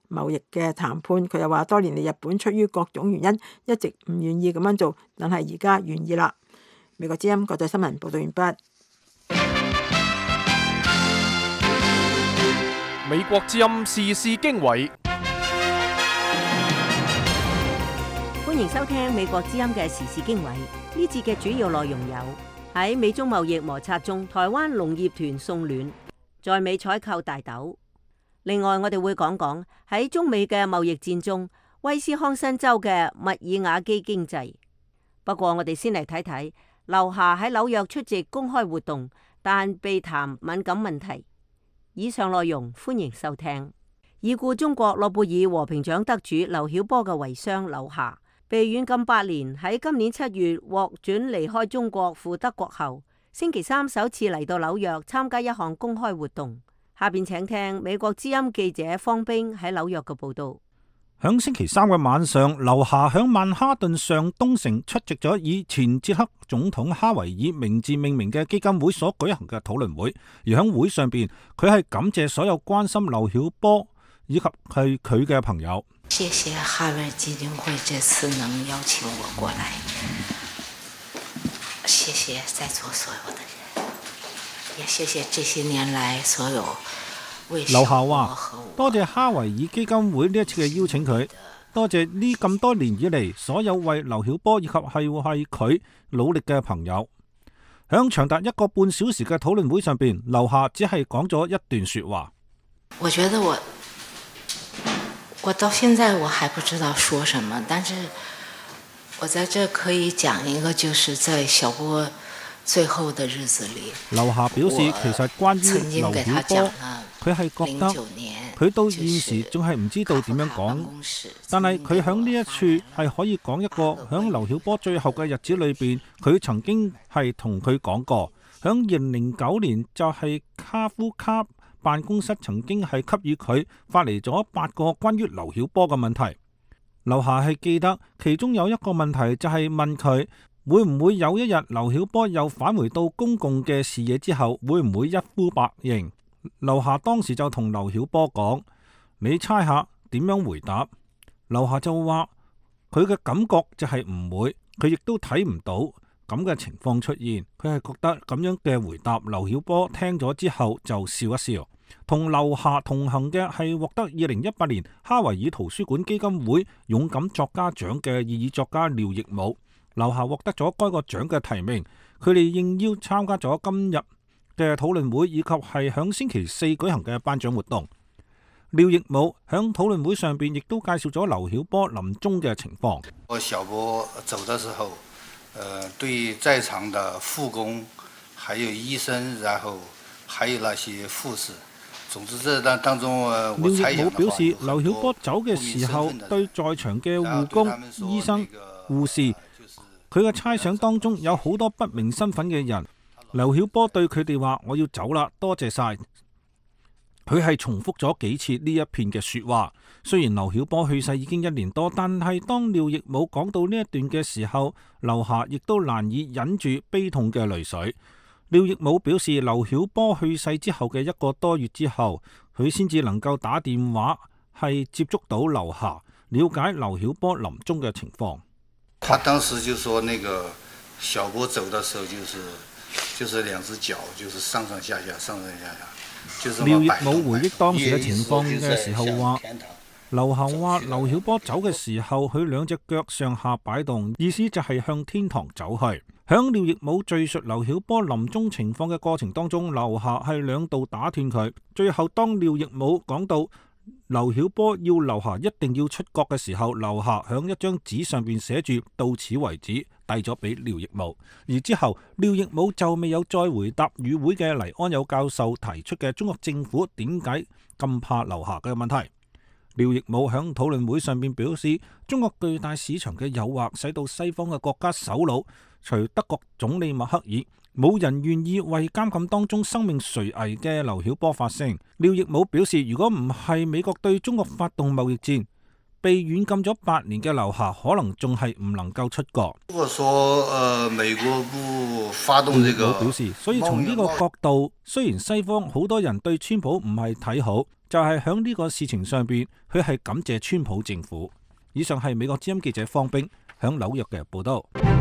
貿易嘅談判。佢又話多年嚟日本出於各種原因一直唔願意咁樣做，但係而家願意啦。美國之音國際新聞報道完畢。 美國之音時事經緯， 歡迎收聽美國之音嘅時事經緯。呢節嘅主要內容有：喺美中貿易摩擦中，台灣農業團送暖，在美採購大豆。另外，我哋會講講喺中美嘅貿易戰中，威斯康辛州嘅密爾瓦基經濟。不過，我哋先嚟睇睇劉霞喺紐約出席公開活動，但被談敏感問題。以上內容歡迎收聽。已故中國諾貝爾和平獎得主劉曉波嘅遺孀劉霞，被軟禁八年，喺今年七月獲准離開中國赴德國後，星期三首次嚟到紐約參加一項公開活動。下邊請聽美國之音記者方冰喺紐約嘅報道。 響星期三嘅晚上，劉霞響曼哈頓上東城出席咗以前捷克總統哈維爾名字命名嘅基金會所舉行嘅討論會，而響會上邊，佢係感謝所有關心劉曉波以及係佢嘅朋友。 謝謝哈維爾基金會這次能邀請我過來，謝謝在座所有的人，也謝謝這些年來所有。 劉霞話：多謝哈維爾基金會呢一次嘅邀請佢，多謝呢咁多年以嚟所有為劉曉波以及係係佢努力嘅朋友。響長達一個半小時嘅討論會上邊，劉霞只係講咗一段說話。 我覺得我我到現在我還不知道說什麼，但是我在這可以講一個，就是在小波最後的日子裏， 劉霞表示其實關於劉曉波，佢係覺得佢到現時仲係唔知道點樣講，但係佢響呢一處係可以講一個響劉曉波最後嘅日子裏邊，佢曾經係同佢講過，響二零零九年就係卡夫卡辦公室曾經係給予佢發嚟咗八個關於劉曉波嘅問題。劉霞係記得其中有一個問題就係問佢，會唔會有一日劉曉波又返回到公共嘅視野之後，會唔會一呼百應？劉霞當時就同劉曉波講：你猜下點樣回答？劉霞就話佢嘅感覺就係唔會，佢亦都睇唔到咁嘅情況出現。佢係覺得咁樣嘅回答，劉曉波聽咗之後就笑一笑。同劉霞同行嘅係獲得二零一八年哈維爾圖書館基金會勇敢作家獎嘅異議作家廖亦武。劉霞獲得咗該個獎嘅提名，佢哋應邀參加咗今日嘅討論會，以及係響星期四舉行嘅頒獎活動。廖亦武響討論會上邊亦都介紹咗劉曉波臨終嘅情況。 我小波走的時候，呃，對在場的護工，還有醫生，然後還有那些護士，總之這當當中，我廖亦武表示，劉曉波走嘅時候，對在場嘅護工、醫生、護士。佢嘅猜想當中有好多不明身份嘅人，劉曉波對佢哋話：我要走啦，多謝晒。佢係重複咗幾次呢一片嘅說話。雖然劉曉波去世已經一年多，但係當廖亦武講到呢一段嘅時候，劉霞亦都難以忍住悲痛嘅淚水。廖亦武表示，劉曉波去世之後嘅一個多月之後，佢先至能夠打電話係接觸到劉霞，了解劉曉波臨終嘅情況。 他當時就說，那個小波走的時候，就是就是兩隻腳，就是上上下下，上上下下，就是。 廖亦武回憶當時嘅情況嘅時候話，劉霞話劉曉波走嘅時候，佢兩隻腳上下擺動，意思就係向天堂走去。響廖亦武敘述劉曉波臨終情況嘅過程當中，劉霞係兩度打斷佢，最後當廖亦武講到劉曉波要劉霞一定要出國嘅時候，劉霞響一張紙上邊寫住到此為止，遞咗俾廖亦武。而之後廖亦武就未有再回答與會嘅黎安友教授提出嘅中國政府點解咁怕劉霞嘅問題。廖亦武響討論會上邊表示，中國巨大市場嘅誘惑使到西方嘅國家首腦，除德國總理默克爾，冇人願意為監禁當中生命垂危嘅劉曉波發聲。廖亦武表示，如果唔係美國對中國發動貿易戰，被軟禁咗八年嘅劉霞可能仲係唔能夠出國。 如果說，呃，美國不發動這個， 廖亦武表示，所以從呢個角度，雖然西方好多人對川普唔係睇好， 就係響呢個事情上邊，佢係感謝川普政府。以上係美國之音記者方冰響紐約嘅報道。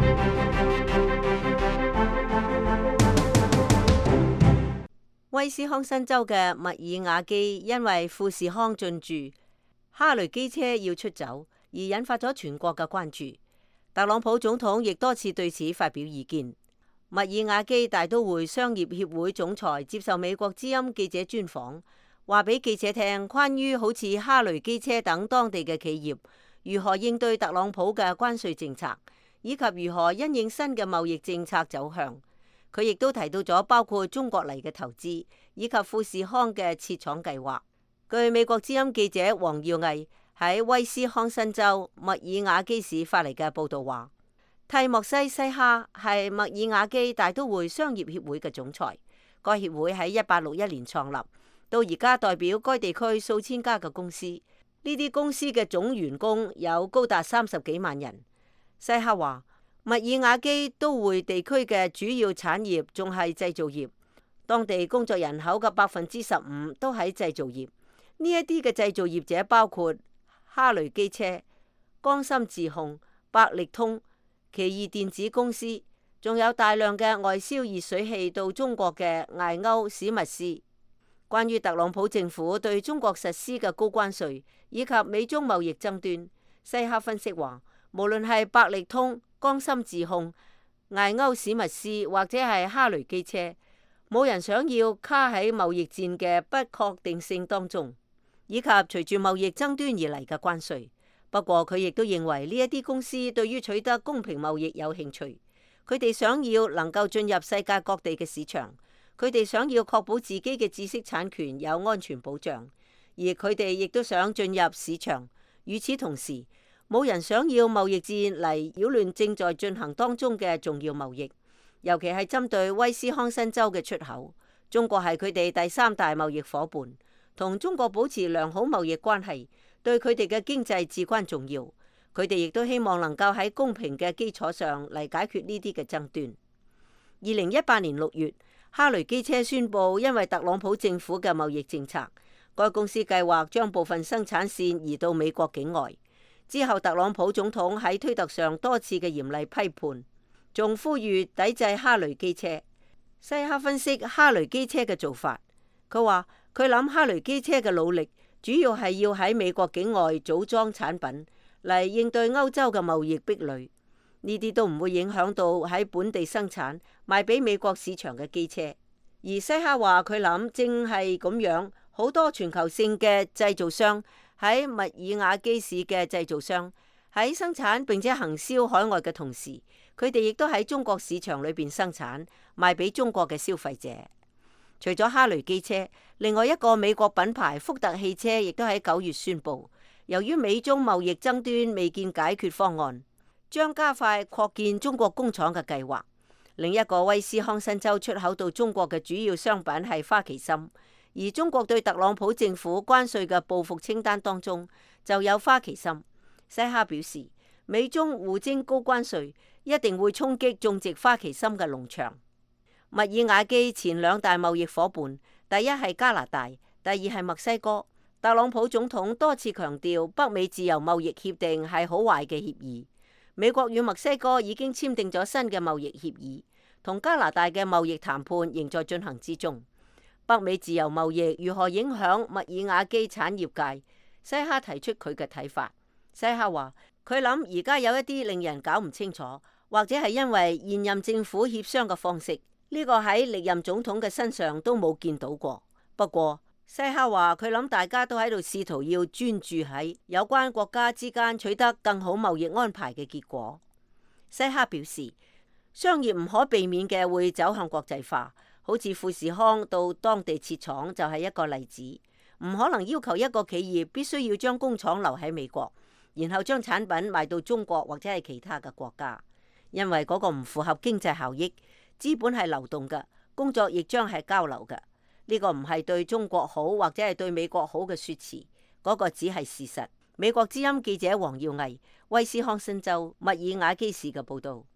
威斯康辛州嘅密爾瓦基因為富士康進駐，哈雷機車要出走，而引發咗全國嘅關注。特朗普總統亦多次對此發表意見。密爾瓦基大都會商業協會總裁接受美國之音記者專訪，話俾記者聽關於好似哈雷機車等當地嘅企業如何應對特朗普嘅關稅政策，以及如何因應新嘅貿易政策走向。佢亦都提到咗包括中國嚟嘅投資，以及富士康嘅設廠計劃。據美國之音記者黃耀毅喺威斯康辛州密爾瓦基市發嚟嘅報道話，蒂莫西西哈係密爾瓦基大都會商業協會嘅總裁。該協會喺一八六一年創立，到而家代表該地區數千家嘅公司。呢啲公司嘅總員工有高達三十幾萬人。西哈話，密爾瓦基都會地區嘅主要產業仲係製造業，當地工作人口嘅百分之十五都喺製造業。呢一啲嘅製造業者包括哈雷機車、江森自控、百力通、奇異電子公司，仲有大量嘅外銷熱水器到中國嘅艾歐史密斯。關於特朗普政府對中國實施嘅高關稅以及美中貿易爭端，西哈分析話，無論係百力通、江森自控、艾歐史密斯或者係哈雷機車，冇人想要卡喺貿易戰嘅不確定性當中，以及隨住貿易爭端而嚟嘅關稅。不過佢亦都認為呢一啲公司對於取得公平貿易有興趣，佢哋想要能夠進入世界各地嘅市場，佢哋想要確保自己嘅知識產權有安全保障，而佢哋亦都想進入市場。與此同時，冇人想要貿易戰嚟擾亂正在進行當中嘅重要貿易，尤其係針對威斯康辛州嘅出口。中國係佢哋第三大貿易夥伴，同中國保持良好貿易關係，對佢哋嘅經濟至關重要。佢哋亦都希望能夠喺公平嘅基礎上嚟解決呢啲嘅爭端。二零一八年六月，哈雷機車宣布，因為特朗普政府嘅貿易政策，該公司計劃將部分生產線移到美國境外。之後，特朗普總統喺推特上多次嘅嚴厲批判，仲呼籲抵制哈雷機車。西哈分析哈雷機車嘅做法，佢話佢諗哈雷機車嘅努力主要係要喺美國境外組裝產品嚟應對歐洲嘅貿易壁壘，呢啲都唔會影響到喺本地生產賣俾美國市場嘅機車。而西哈話佢諗正係咁樣，好多全球性嘅製造商喺密爾瓦基市嘅製造商喺生產並且行銷海外嘅同時，佢哋亦都喺中國市場裏邊生產賣俾中國嘅消費者。除咗哈雷機車，另外一個美國品牌福特汽車亦都喺九月宣布，由於美中貿易爭端未見解決方案，將加快擴建中國工廠嘅計劃。另一個威斯康辛州出口到中國嘅主要商品係花旗參，而中國對特朗普政府關稅嘅報復清單當中就有花旗參。西哈表示，美中互徵高關稅一定會衝擊種植花旗參嘅農場。密爾瓦基前兩大貿易夥伴，第一係加拿大，第二係墨西哥。特朗普總統多次強調，北美自由貿易協定係好壞嘅協議。美國與墨西哥已經簽訂咗新嘅貿易協議，同加拿大嘅貿易談判仍在進行之中。北美自由貿易如何影響密爾瓦基產業界？西哈提出佢嘅睇法。西哈話佢諗而家有一啲令人搞唔清楚，或者係因為現任政府協商嘅方式，呢個喺歷任總統嘅身上都冇見到過。不過西哈話佢諗大家都喺度試圖要專注喺有關國家之間取得更好貿易安排嘅結果。西哈表示，商業唔可避免嘅會走向國際化，好似富士康到當地設廠就係一個例子。唔可能要求一個企業必須要將工廠留喺美國，然後將產品賣到中國或者係其他嘅國家，因為嗰個唔符合經濟效益。資本係流動嘅，工作亦將係交流嘅。呢個唔係對中國好或者係對美國好嘅說辭，嗰個只係事實。美國之音記者黃耀毅，威斯康辛州密爾瓦基市嘅報道。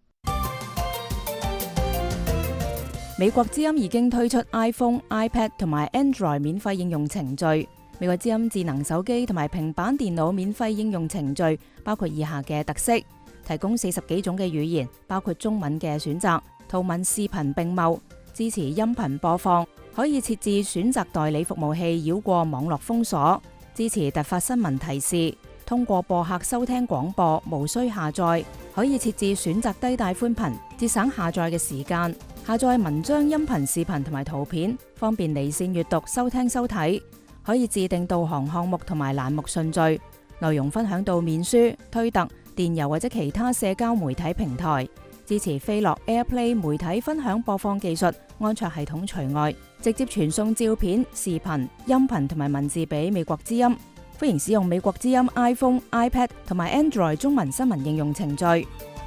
美國之音已經推出 iPhone、iPad 同埋 Android 免費應用程序， 美國之音智能手機同埋平板電腦免費應用程序包括以下嘅特色：提供四十幾種嘅語言，包括中文嘅選擇，圖文視頻並茂，支持音頻播放，可以設置選擇代理服務器繞過網絡封鎖，支持突發新聞提示，通過播客收聽廣播，無需下載，可以設置選擇低帶寬頻，節省下載嘅時間，下載文章、音頻、視頻同埋圖片，方便離線閱讀、收聽收睇。可以自定導航項目同埋欄目順序，內容分享到面書、推特、電郵或者其他社交媒體平台，支持飛樂 AirPlay 媒體分享播放技術，安卓系統除外，直接傳送照片、視頻、音頻同埋文字俾美國之音。歡迎使用美國之音 iPhone、iPad 同埋 Android 中文新聞應用程序。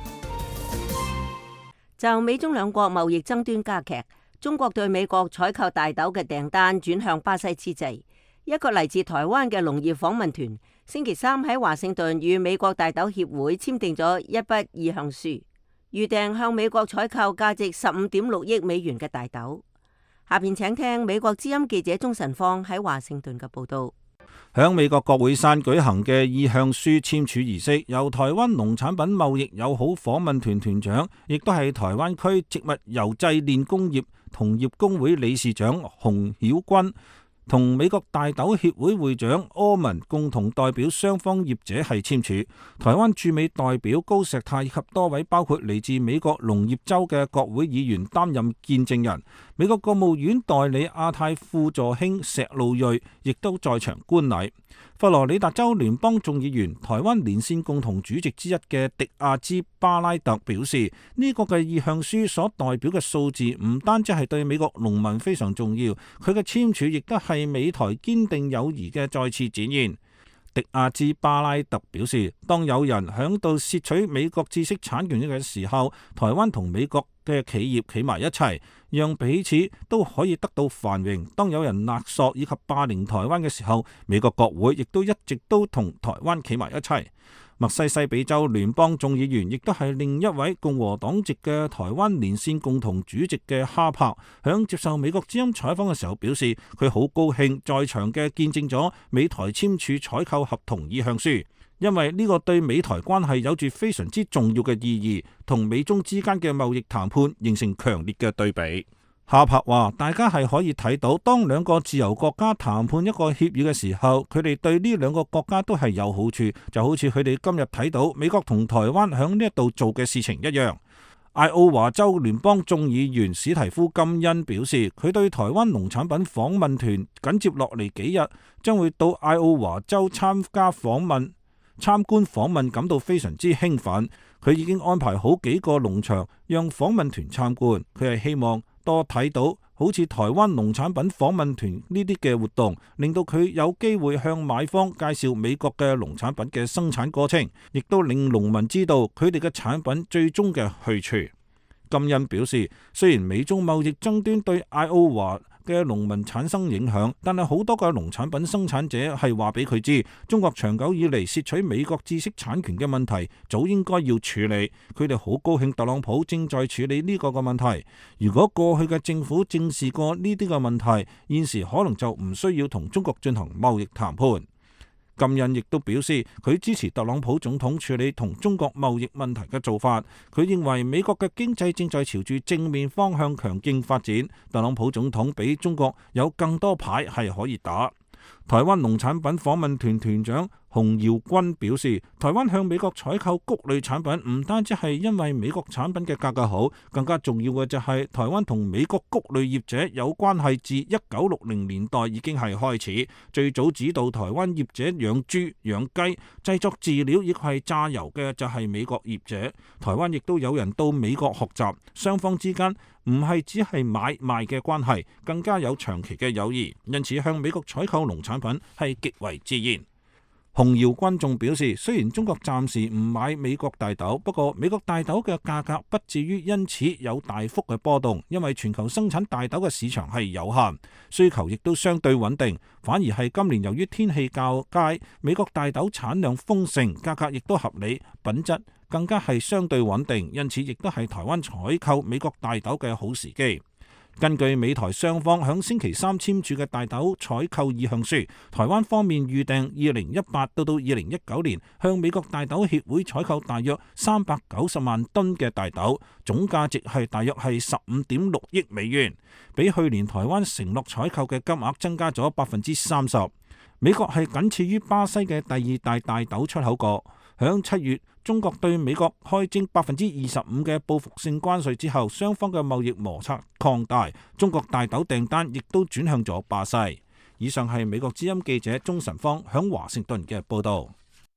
就美中兩國貿易爭端加劇，中國對美國採購大豆嘅訂單轉向巴西之際，一個嚟自台灣嘅農業訪問團星期三喺華盛頓與美國大豆協會簽訂咗一筆意向書，預訂向美國採購價值十五點六億美元嘅大豆。下邊請聽美國之音記者鍾晨芳喺華盛頓嘅報道。 響美國國會山舉行嘅意向書簽署儀式，由台灣農產品貿易友好訪問團團長，亦都係台灣區植物油製煉工業同業工會理事長洪曉君同美國大豆協會會長柯文共同代表雙方業者係簽署。台灣駐美代表高石泰以及多位包括嚟自美國農業州嘅國會議員擔任見證人。美國國務院代理亞太副助卿石路瑞亦都在場觀禮。佛羅里達州聯邦眾議員、台灣連線共同主席之一嘅迪亞茲巴拉特表示，呢、這個嘅意向書所代表嘅數字唔單止係對美國農民非常重要，佢嘅簽署亦都係美台堅定友誼嘅再次展現。迪亞茲巴拉特表示，當有人響度竊取美國知識產權嘅時候，台灣同美國嘅企業企埋一齊，讓彼此都可以得到繁榮。當有人勒索以及霸凌台灣嘅時候，美國國會亦都一直都同台灣企埋一齊。密西西比州聯邦眾議員亦都係另一位共和黨籍嘅台灣連線共同主席嘅哈柏，響接受美國之音採訪嘅時候表示，佢好高興在場嘅見證咗美台簽署採購合同意向書，因為呢個對美台關係有住非常之重要嘅意義，同美中之間嘅貿易談判形成強烈嘅對比。哈柏話，大家係可以睇到，當兩個自由國家談判一個協議嘅時候，佢哋對呢兩個國家都係有好處，就好似佢哋今日睇到美國同台灣響呢一度做嘅事情一樣。艾奧華州聯邦眾議員史提夫金恩表示，佢對台灣農產品訪問團緊接落嚟幾日將會到艾奧華州參加訪問參觀訪問感到非常之興奮。佢已經安排好幾個農場讓訪問團參觀，佢係希望多睇到好似台灣農產品訪問團呢啲嘅活動，令到佢有機會向買方介紹美國嘅農產品嘅生產過程，亦都令農民知道佢哋嘅產品最終嘅去處。金恩表示，雖然美中貿易爭端對艾奧華嘅農民產生影響，但係好多嘅農產品生產者係話俾佢知，中國長久以嚟竊取美國知識產權嘅問題早應該要處理。佢哋好高興特朗普正在處理呢個嘅問題。如果過去嘅政府正視過呢啲嘅問題，現時可能就唔需要同中國進行貿易談判。金恩亦都表示，佢支持特朗普總統處理同中國貿易問題嘅做法。佢認為美國嘅經濟正在朝住正面方向強勁發展，特朗普總統比中國有更多牌係可以打。台灣農產品訪問團團長洪耀軍表示，台灣向美國採購穀類產品唔單止係因為美國產品嘅價格好，更加重要嘅就係台灣同美國穀類業者有關係自一九六零年代已經係開始，最早指導台灣業者養豬、養雞、製作飼料亦係榨油嘅就係美國業者。台灣亦都有人到美國學習，雙方之間唔係只係買賣嘅關係，更加有長期嘅友誼，因此向美國採購農產品係極為自然。洪耀軍仲表示，雖然中國暫時唔買美國大豆，不過美國大豆嘅價格不至於因此有大幅嘅波動，因為全球生產大豆嘅市場係有限，需求亦都相對穩定。反而係今年由於天氣較佳，美國大豆產量豐盛，價格亦都合理，品質更加係相對穩定，因此亦都係台灣採購美國大豆嘅好時機。 根據美台雙方響星期三簽署嘅大豆採購意向書，台灣方面預訂二零一八到到二零一九年向美國大豆協會採購大約三百九十萬噸嘅大豆，總價值係大約係十五點六億美元，比去年台灣承諾採購嘅金額增加咗百分之三十。美國係僅次於巴西嘅第二大大豆出口國。響七月，中國對美國開徵百分之二十五嘅報復性關稅之後，雙方嘅貿易摩擦擴大，中國大豆訂單亦都轉向咗巴西。以上係美國之音記者鍾晨芳響華盛頓嘅報道。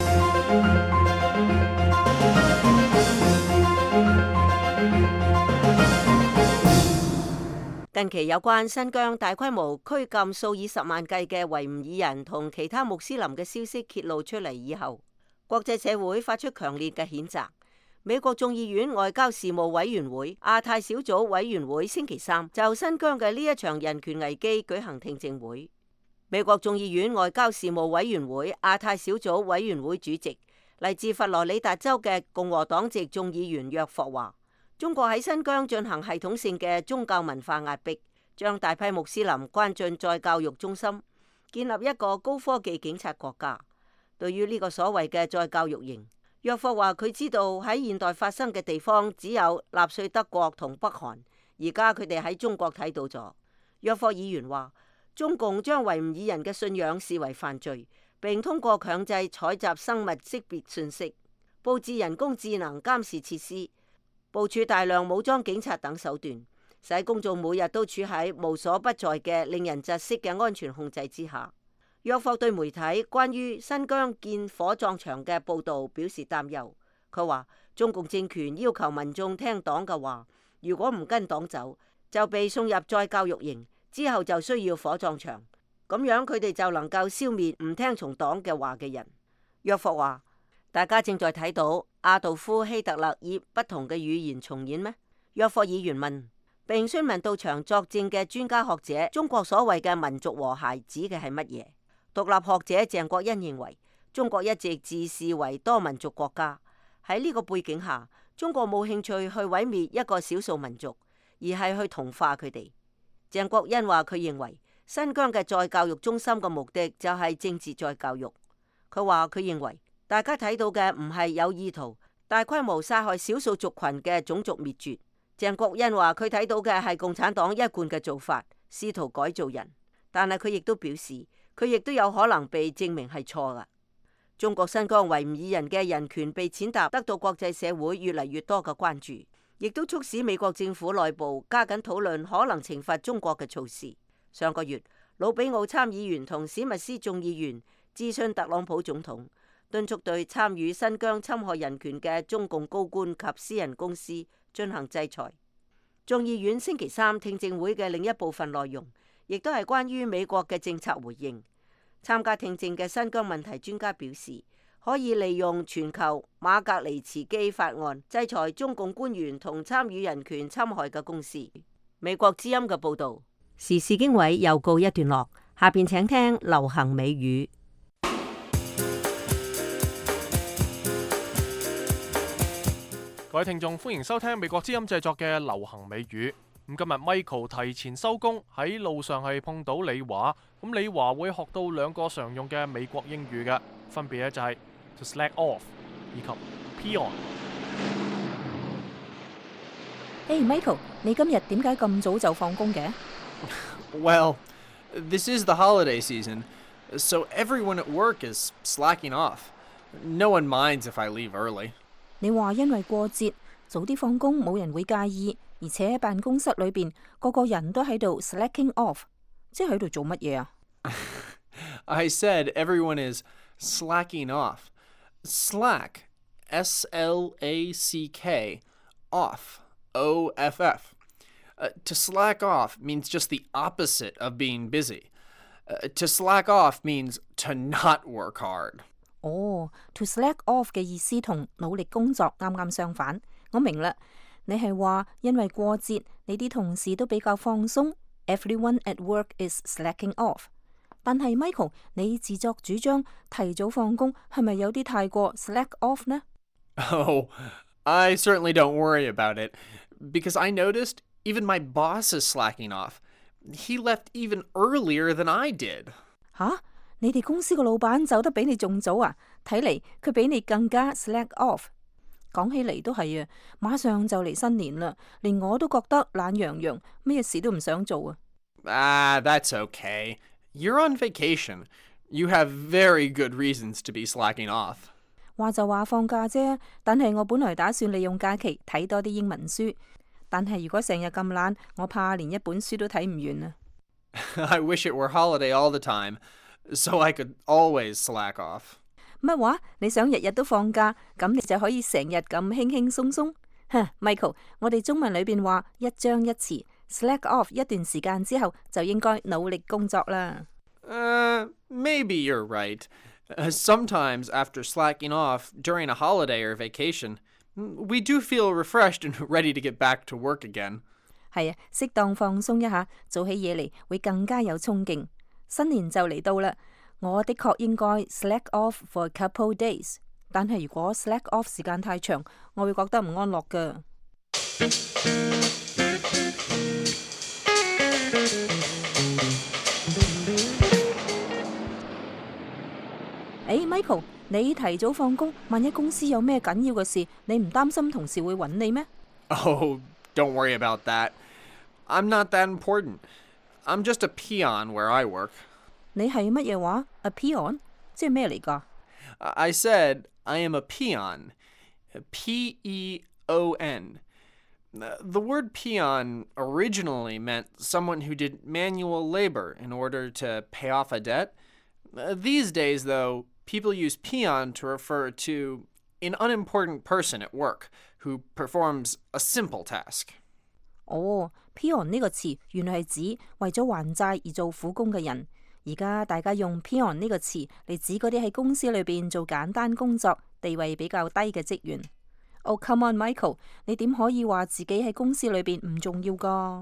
近期有關新疆大規模拘禁數以十萬計嘅維吾爾人同其他穆斯林嘅消息揭露出嚟以後，國際社會發出強烈嘅譴責。美國眾議院外交事務委員會亞太小組委員會星期三就新疆嘅呢一場人權危機舉行聽證會。美國眾議院外交事務委員會亞太小組委員會主席嚟自佛羅里達州嘅共和黨籍眾議員約霍話，中國喺新疆進行系統性嘅宗教文化壓迫，將大批穆斯林關進再教育中心，建立一個高科技警察國家。對於呢個所謂嘅再教育營，約霍話佢知道喺現代發生嘅地方只有納粹德國同北韓，而家佢哋喺中國睇到咗。約霍議員話，中共將維吾爾人嘅信仰視為犯罪，並通過強制採集生物識別信息、佈置人工智能監視設施、部署大量武裝警察等手段，使公眾每日都處喺無所不在嘅令人窒息嘅安全控制之下。約霍對媒體關於新疆建火葬場嘅報導表示擔憂。佢話中共政權要求民眾聽黨嘅話，如果唔跟黨走，就被送入再教育營，之後就需要火葬場，咁樣佢哋就能夠消滅唔聽從黨嘅話嘅人。約霍話，大家正在睇到阿道夫希特勒以不同嘅語言重演咩？約霍議員問，並詢問到場作證嘅專家學者，中國所謂嘅民族和諧指嘅係乜嘢？獨立學者鄭國恩認為，中國一直自視為多民族國家，喺呢個背景下，中國冇興趣去毀滅一個少數民族，而係去同化佢哋。鄭國恩話佢認為新疆嘅再教育中心嘅目的就係政治再教育。佢話佢認為大家睇到嘅唔係有意圖大規模殺害少數族群嘅種族滅絕。鄭國恩話佢睇到嘅係共產黨一貫嘅做法，試圖改造人，但係佢亦都表示，佢亦都有可能被證明係錯噶。中國新疆維吾爾人嘅人權被踐踏，得到國際社會越嚟越多嘅關注，亦都促使美國政府內部加緊討論可能懲罰中國嘅措施。上個月，魯比奧參議員同史密斯眾議員諮詢特朗普總統，敦促對參與新疆侵害人權嘅中共高官及私人公司進行制裁。眾議院星期三聽證會嘅另一部分內容，亦都係關於美國嘅政策回應。參加聽證嘅新疆問題專家表示，可以利用全球馬格尼茨基法案制裁中共官員同參與人權侵害嘅公司。美國之音嘅報導。時事經緯又告一段落，下邊請聽流行美語。 各位聽眾，歡迎收聽美國之音製作嘅流行美語。咁今日 Michael 提前收工，喺路上係碰到李華，咁李華會學到兩個常用嘅美國英語嘅，分別咧就係 to slack off 以及 pee on。 Hey Michael，你今日點解咁早就放工嘅？ Well, this is the holiday season, so everyone at work is slacking off. No one minds if I leave early. 你話因為過節，早啲放工冇人會介意，而且喺辦公室裏邊個個人都喺度 slacking off， 即係喺度做乜嘢啊？ I said everyone is slacking off. Slack, S L A C K, off, O F F. Uh, to slack off means just the opposite of being busy. Uh, to slack off means to not work hard. 哦、oh, to slack off 嘅意思同努力工作啱啱相反。我明啦，你係話因為過節，你啲同事都比較放鬆。Everyone at work is slacking off。但係 Michael， 你自作主張提早放工，係咪有啲太過 slack off 呢？ Oh, I certainly don't worry about it, because I noticed Even my boss is slacking off. He left even earlier than I did. 吓，你哋公司個老闆走得比你仲早啊？睇嚟佢比你更加 slack off。講起嚟都係啊，馬上就嚟新年啦，連我都覺得懶洋洋，咩事都唔想做啊。 Ah, that's okay. You're on vacation. You have very good reasons to be slacking off. 話就話放假啫，但係我本來打算利用假期睇多啲英文書，但係如果成日咁懶，我怕連一本書都睇唔完啊。 I wish it were holiday all the time, so I could always slack off. 乜話？你想日日都放假，咁你就可以成日咁輕輕鬆鬆？哼 ，Michael， 我哋中文裏邊話一張一詞 ，slack off 一段時間之後就應該努力工作啦。 Uh, maybe you're right. Uh, sometimes after slacking off during a holiday or vacation, we do feel refreshed and ready to get back to work again. 係啊，適當放鬆一下，做起嘢嚟會更加有衝勁。新年就嚟到啦，我的確應該 slack off for a couple days， 但係如果 slack off 時間太長，我會覺得唔安樂㗎。誒 ，Michael， 你提早放工，萬一公司有咩緊要嘅事，你唔擔心同事會揾你咩？ Oh, don't worry about that. I'm not that important. I'm just a peon where I work. 你係乜嘢話 ？A peon？ 即係咩嚟㗎？ I said I am a peon. P E O N. The word peon originally meant someone who did manual labor in order to pay off a debt. These days, though, people use peon to refer to an unimportant person at work who performs a simple task. 哦 ，peon 呢個詞原來係指為咗還債而做苦工嘅人。而家大家用 peon 呢個詞嚟指嗰啲喺公司裏邊做簡單工作、地位比較低嘅職員。Oh, come on, Michael， 你點可以話自己喺公司裏邊唔重要㗎？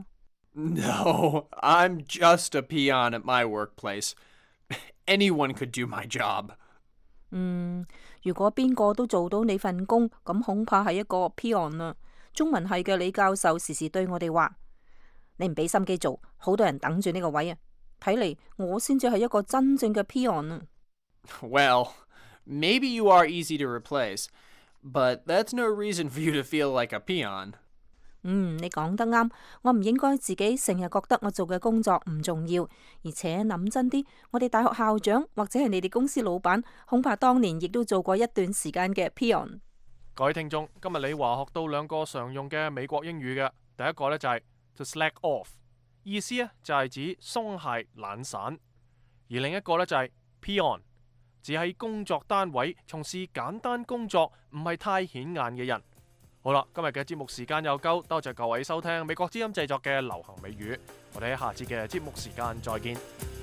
No, I'm just a peon at my workplace. Anyone could do my job. 嗯，如果邊個都做到你份工，咁恐怕係一個 peon 啦。中文系嘅李教授時時對我哋話：你唔俾心機做，好多人等住呢個位啊！睇嚟我先至係一個真正嘅 peon 啊。 Well, maybe you are easy to replace, but that's no reason for you to feel like a peon. 嗯，你講得啱，我唔應該自己成日覺得我做嘅工作唔重要，而且諗真啲，我哋大學校長或者係你哋公司老闆，恐怕當年亦都做過一段時間嘅 peon。 各位聽眾，今日你話學到兩個常用嘅美國英語嘅，第一個呢就係 to slack off， 意思呢就係指鬆懈懶散，而另一個呢就係 peon， 指喺工作單位從事簡單工作唔係太顯眼嘅人。好啦，今日嘅節目時間又夠，多謝各位收聽美國之音製作嘅流行美語，我哋喺下次嘅節目時間再見。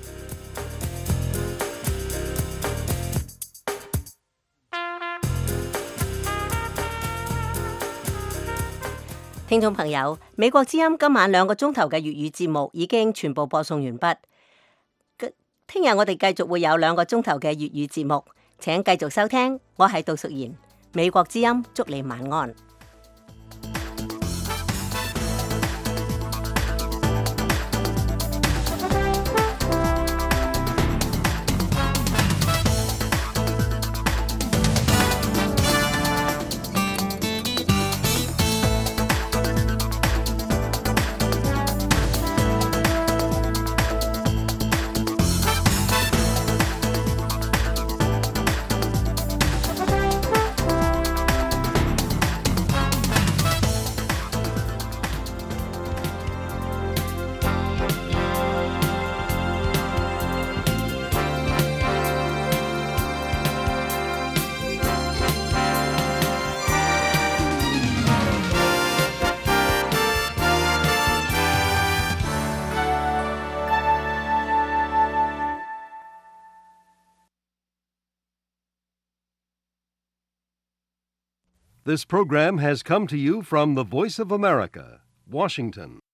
聽眾朋友，美國之音今晚兩個鐘頭嘅粵語節目已經全部播送完畢。聽日我哋繼續會有兩個鐘頭嘅粵語節目，請繼續收聽。我係杜淑賢，美國之音，祝你晚安。 This program has come to you from the Voice of America, Washington.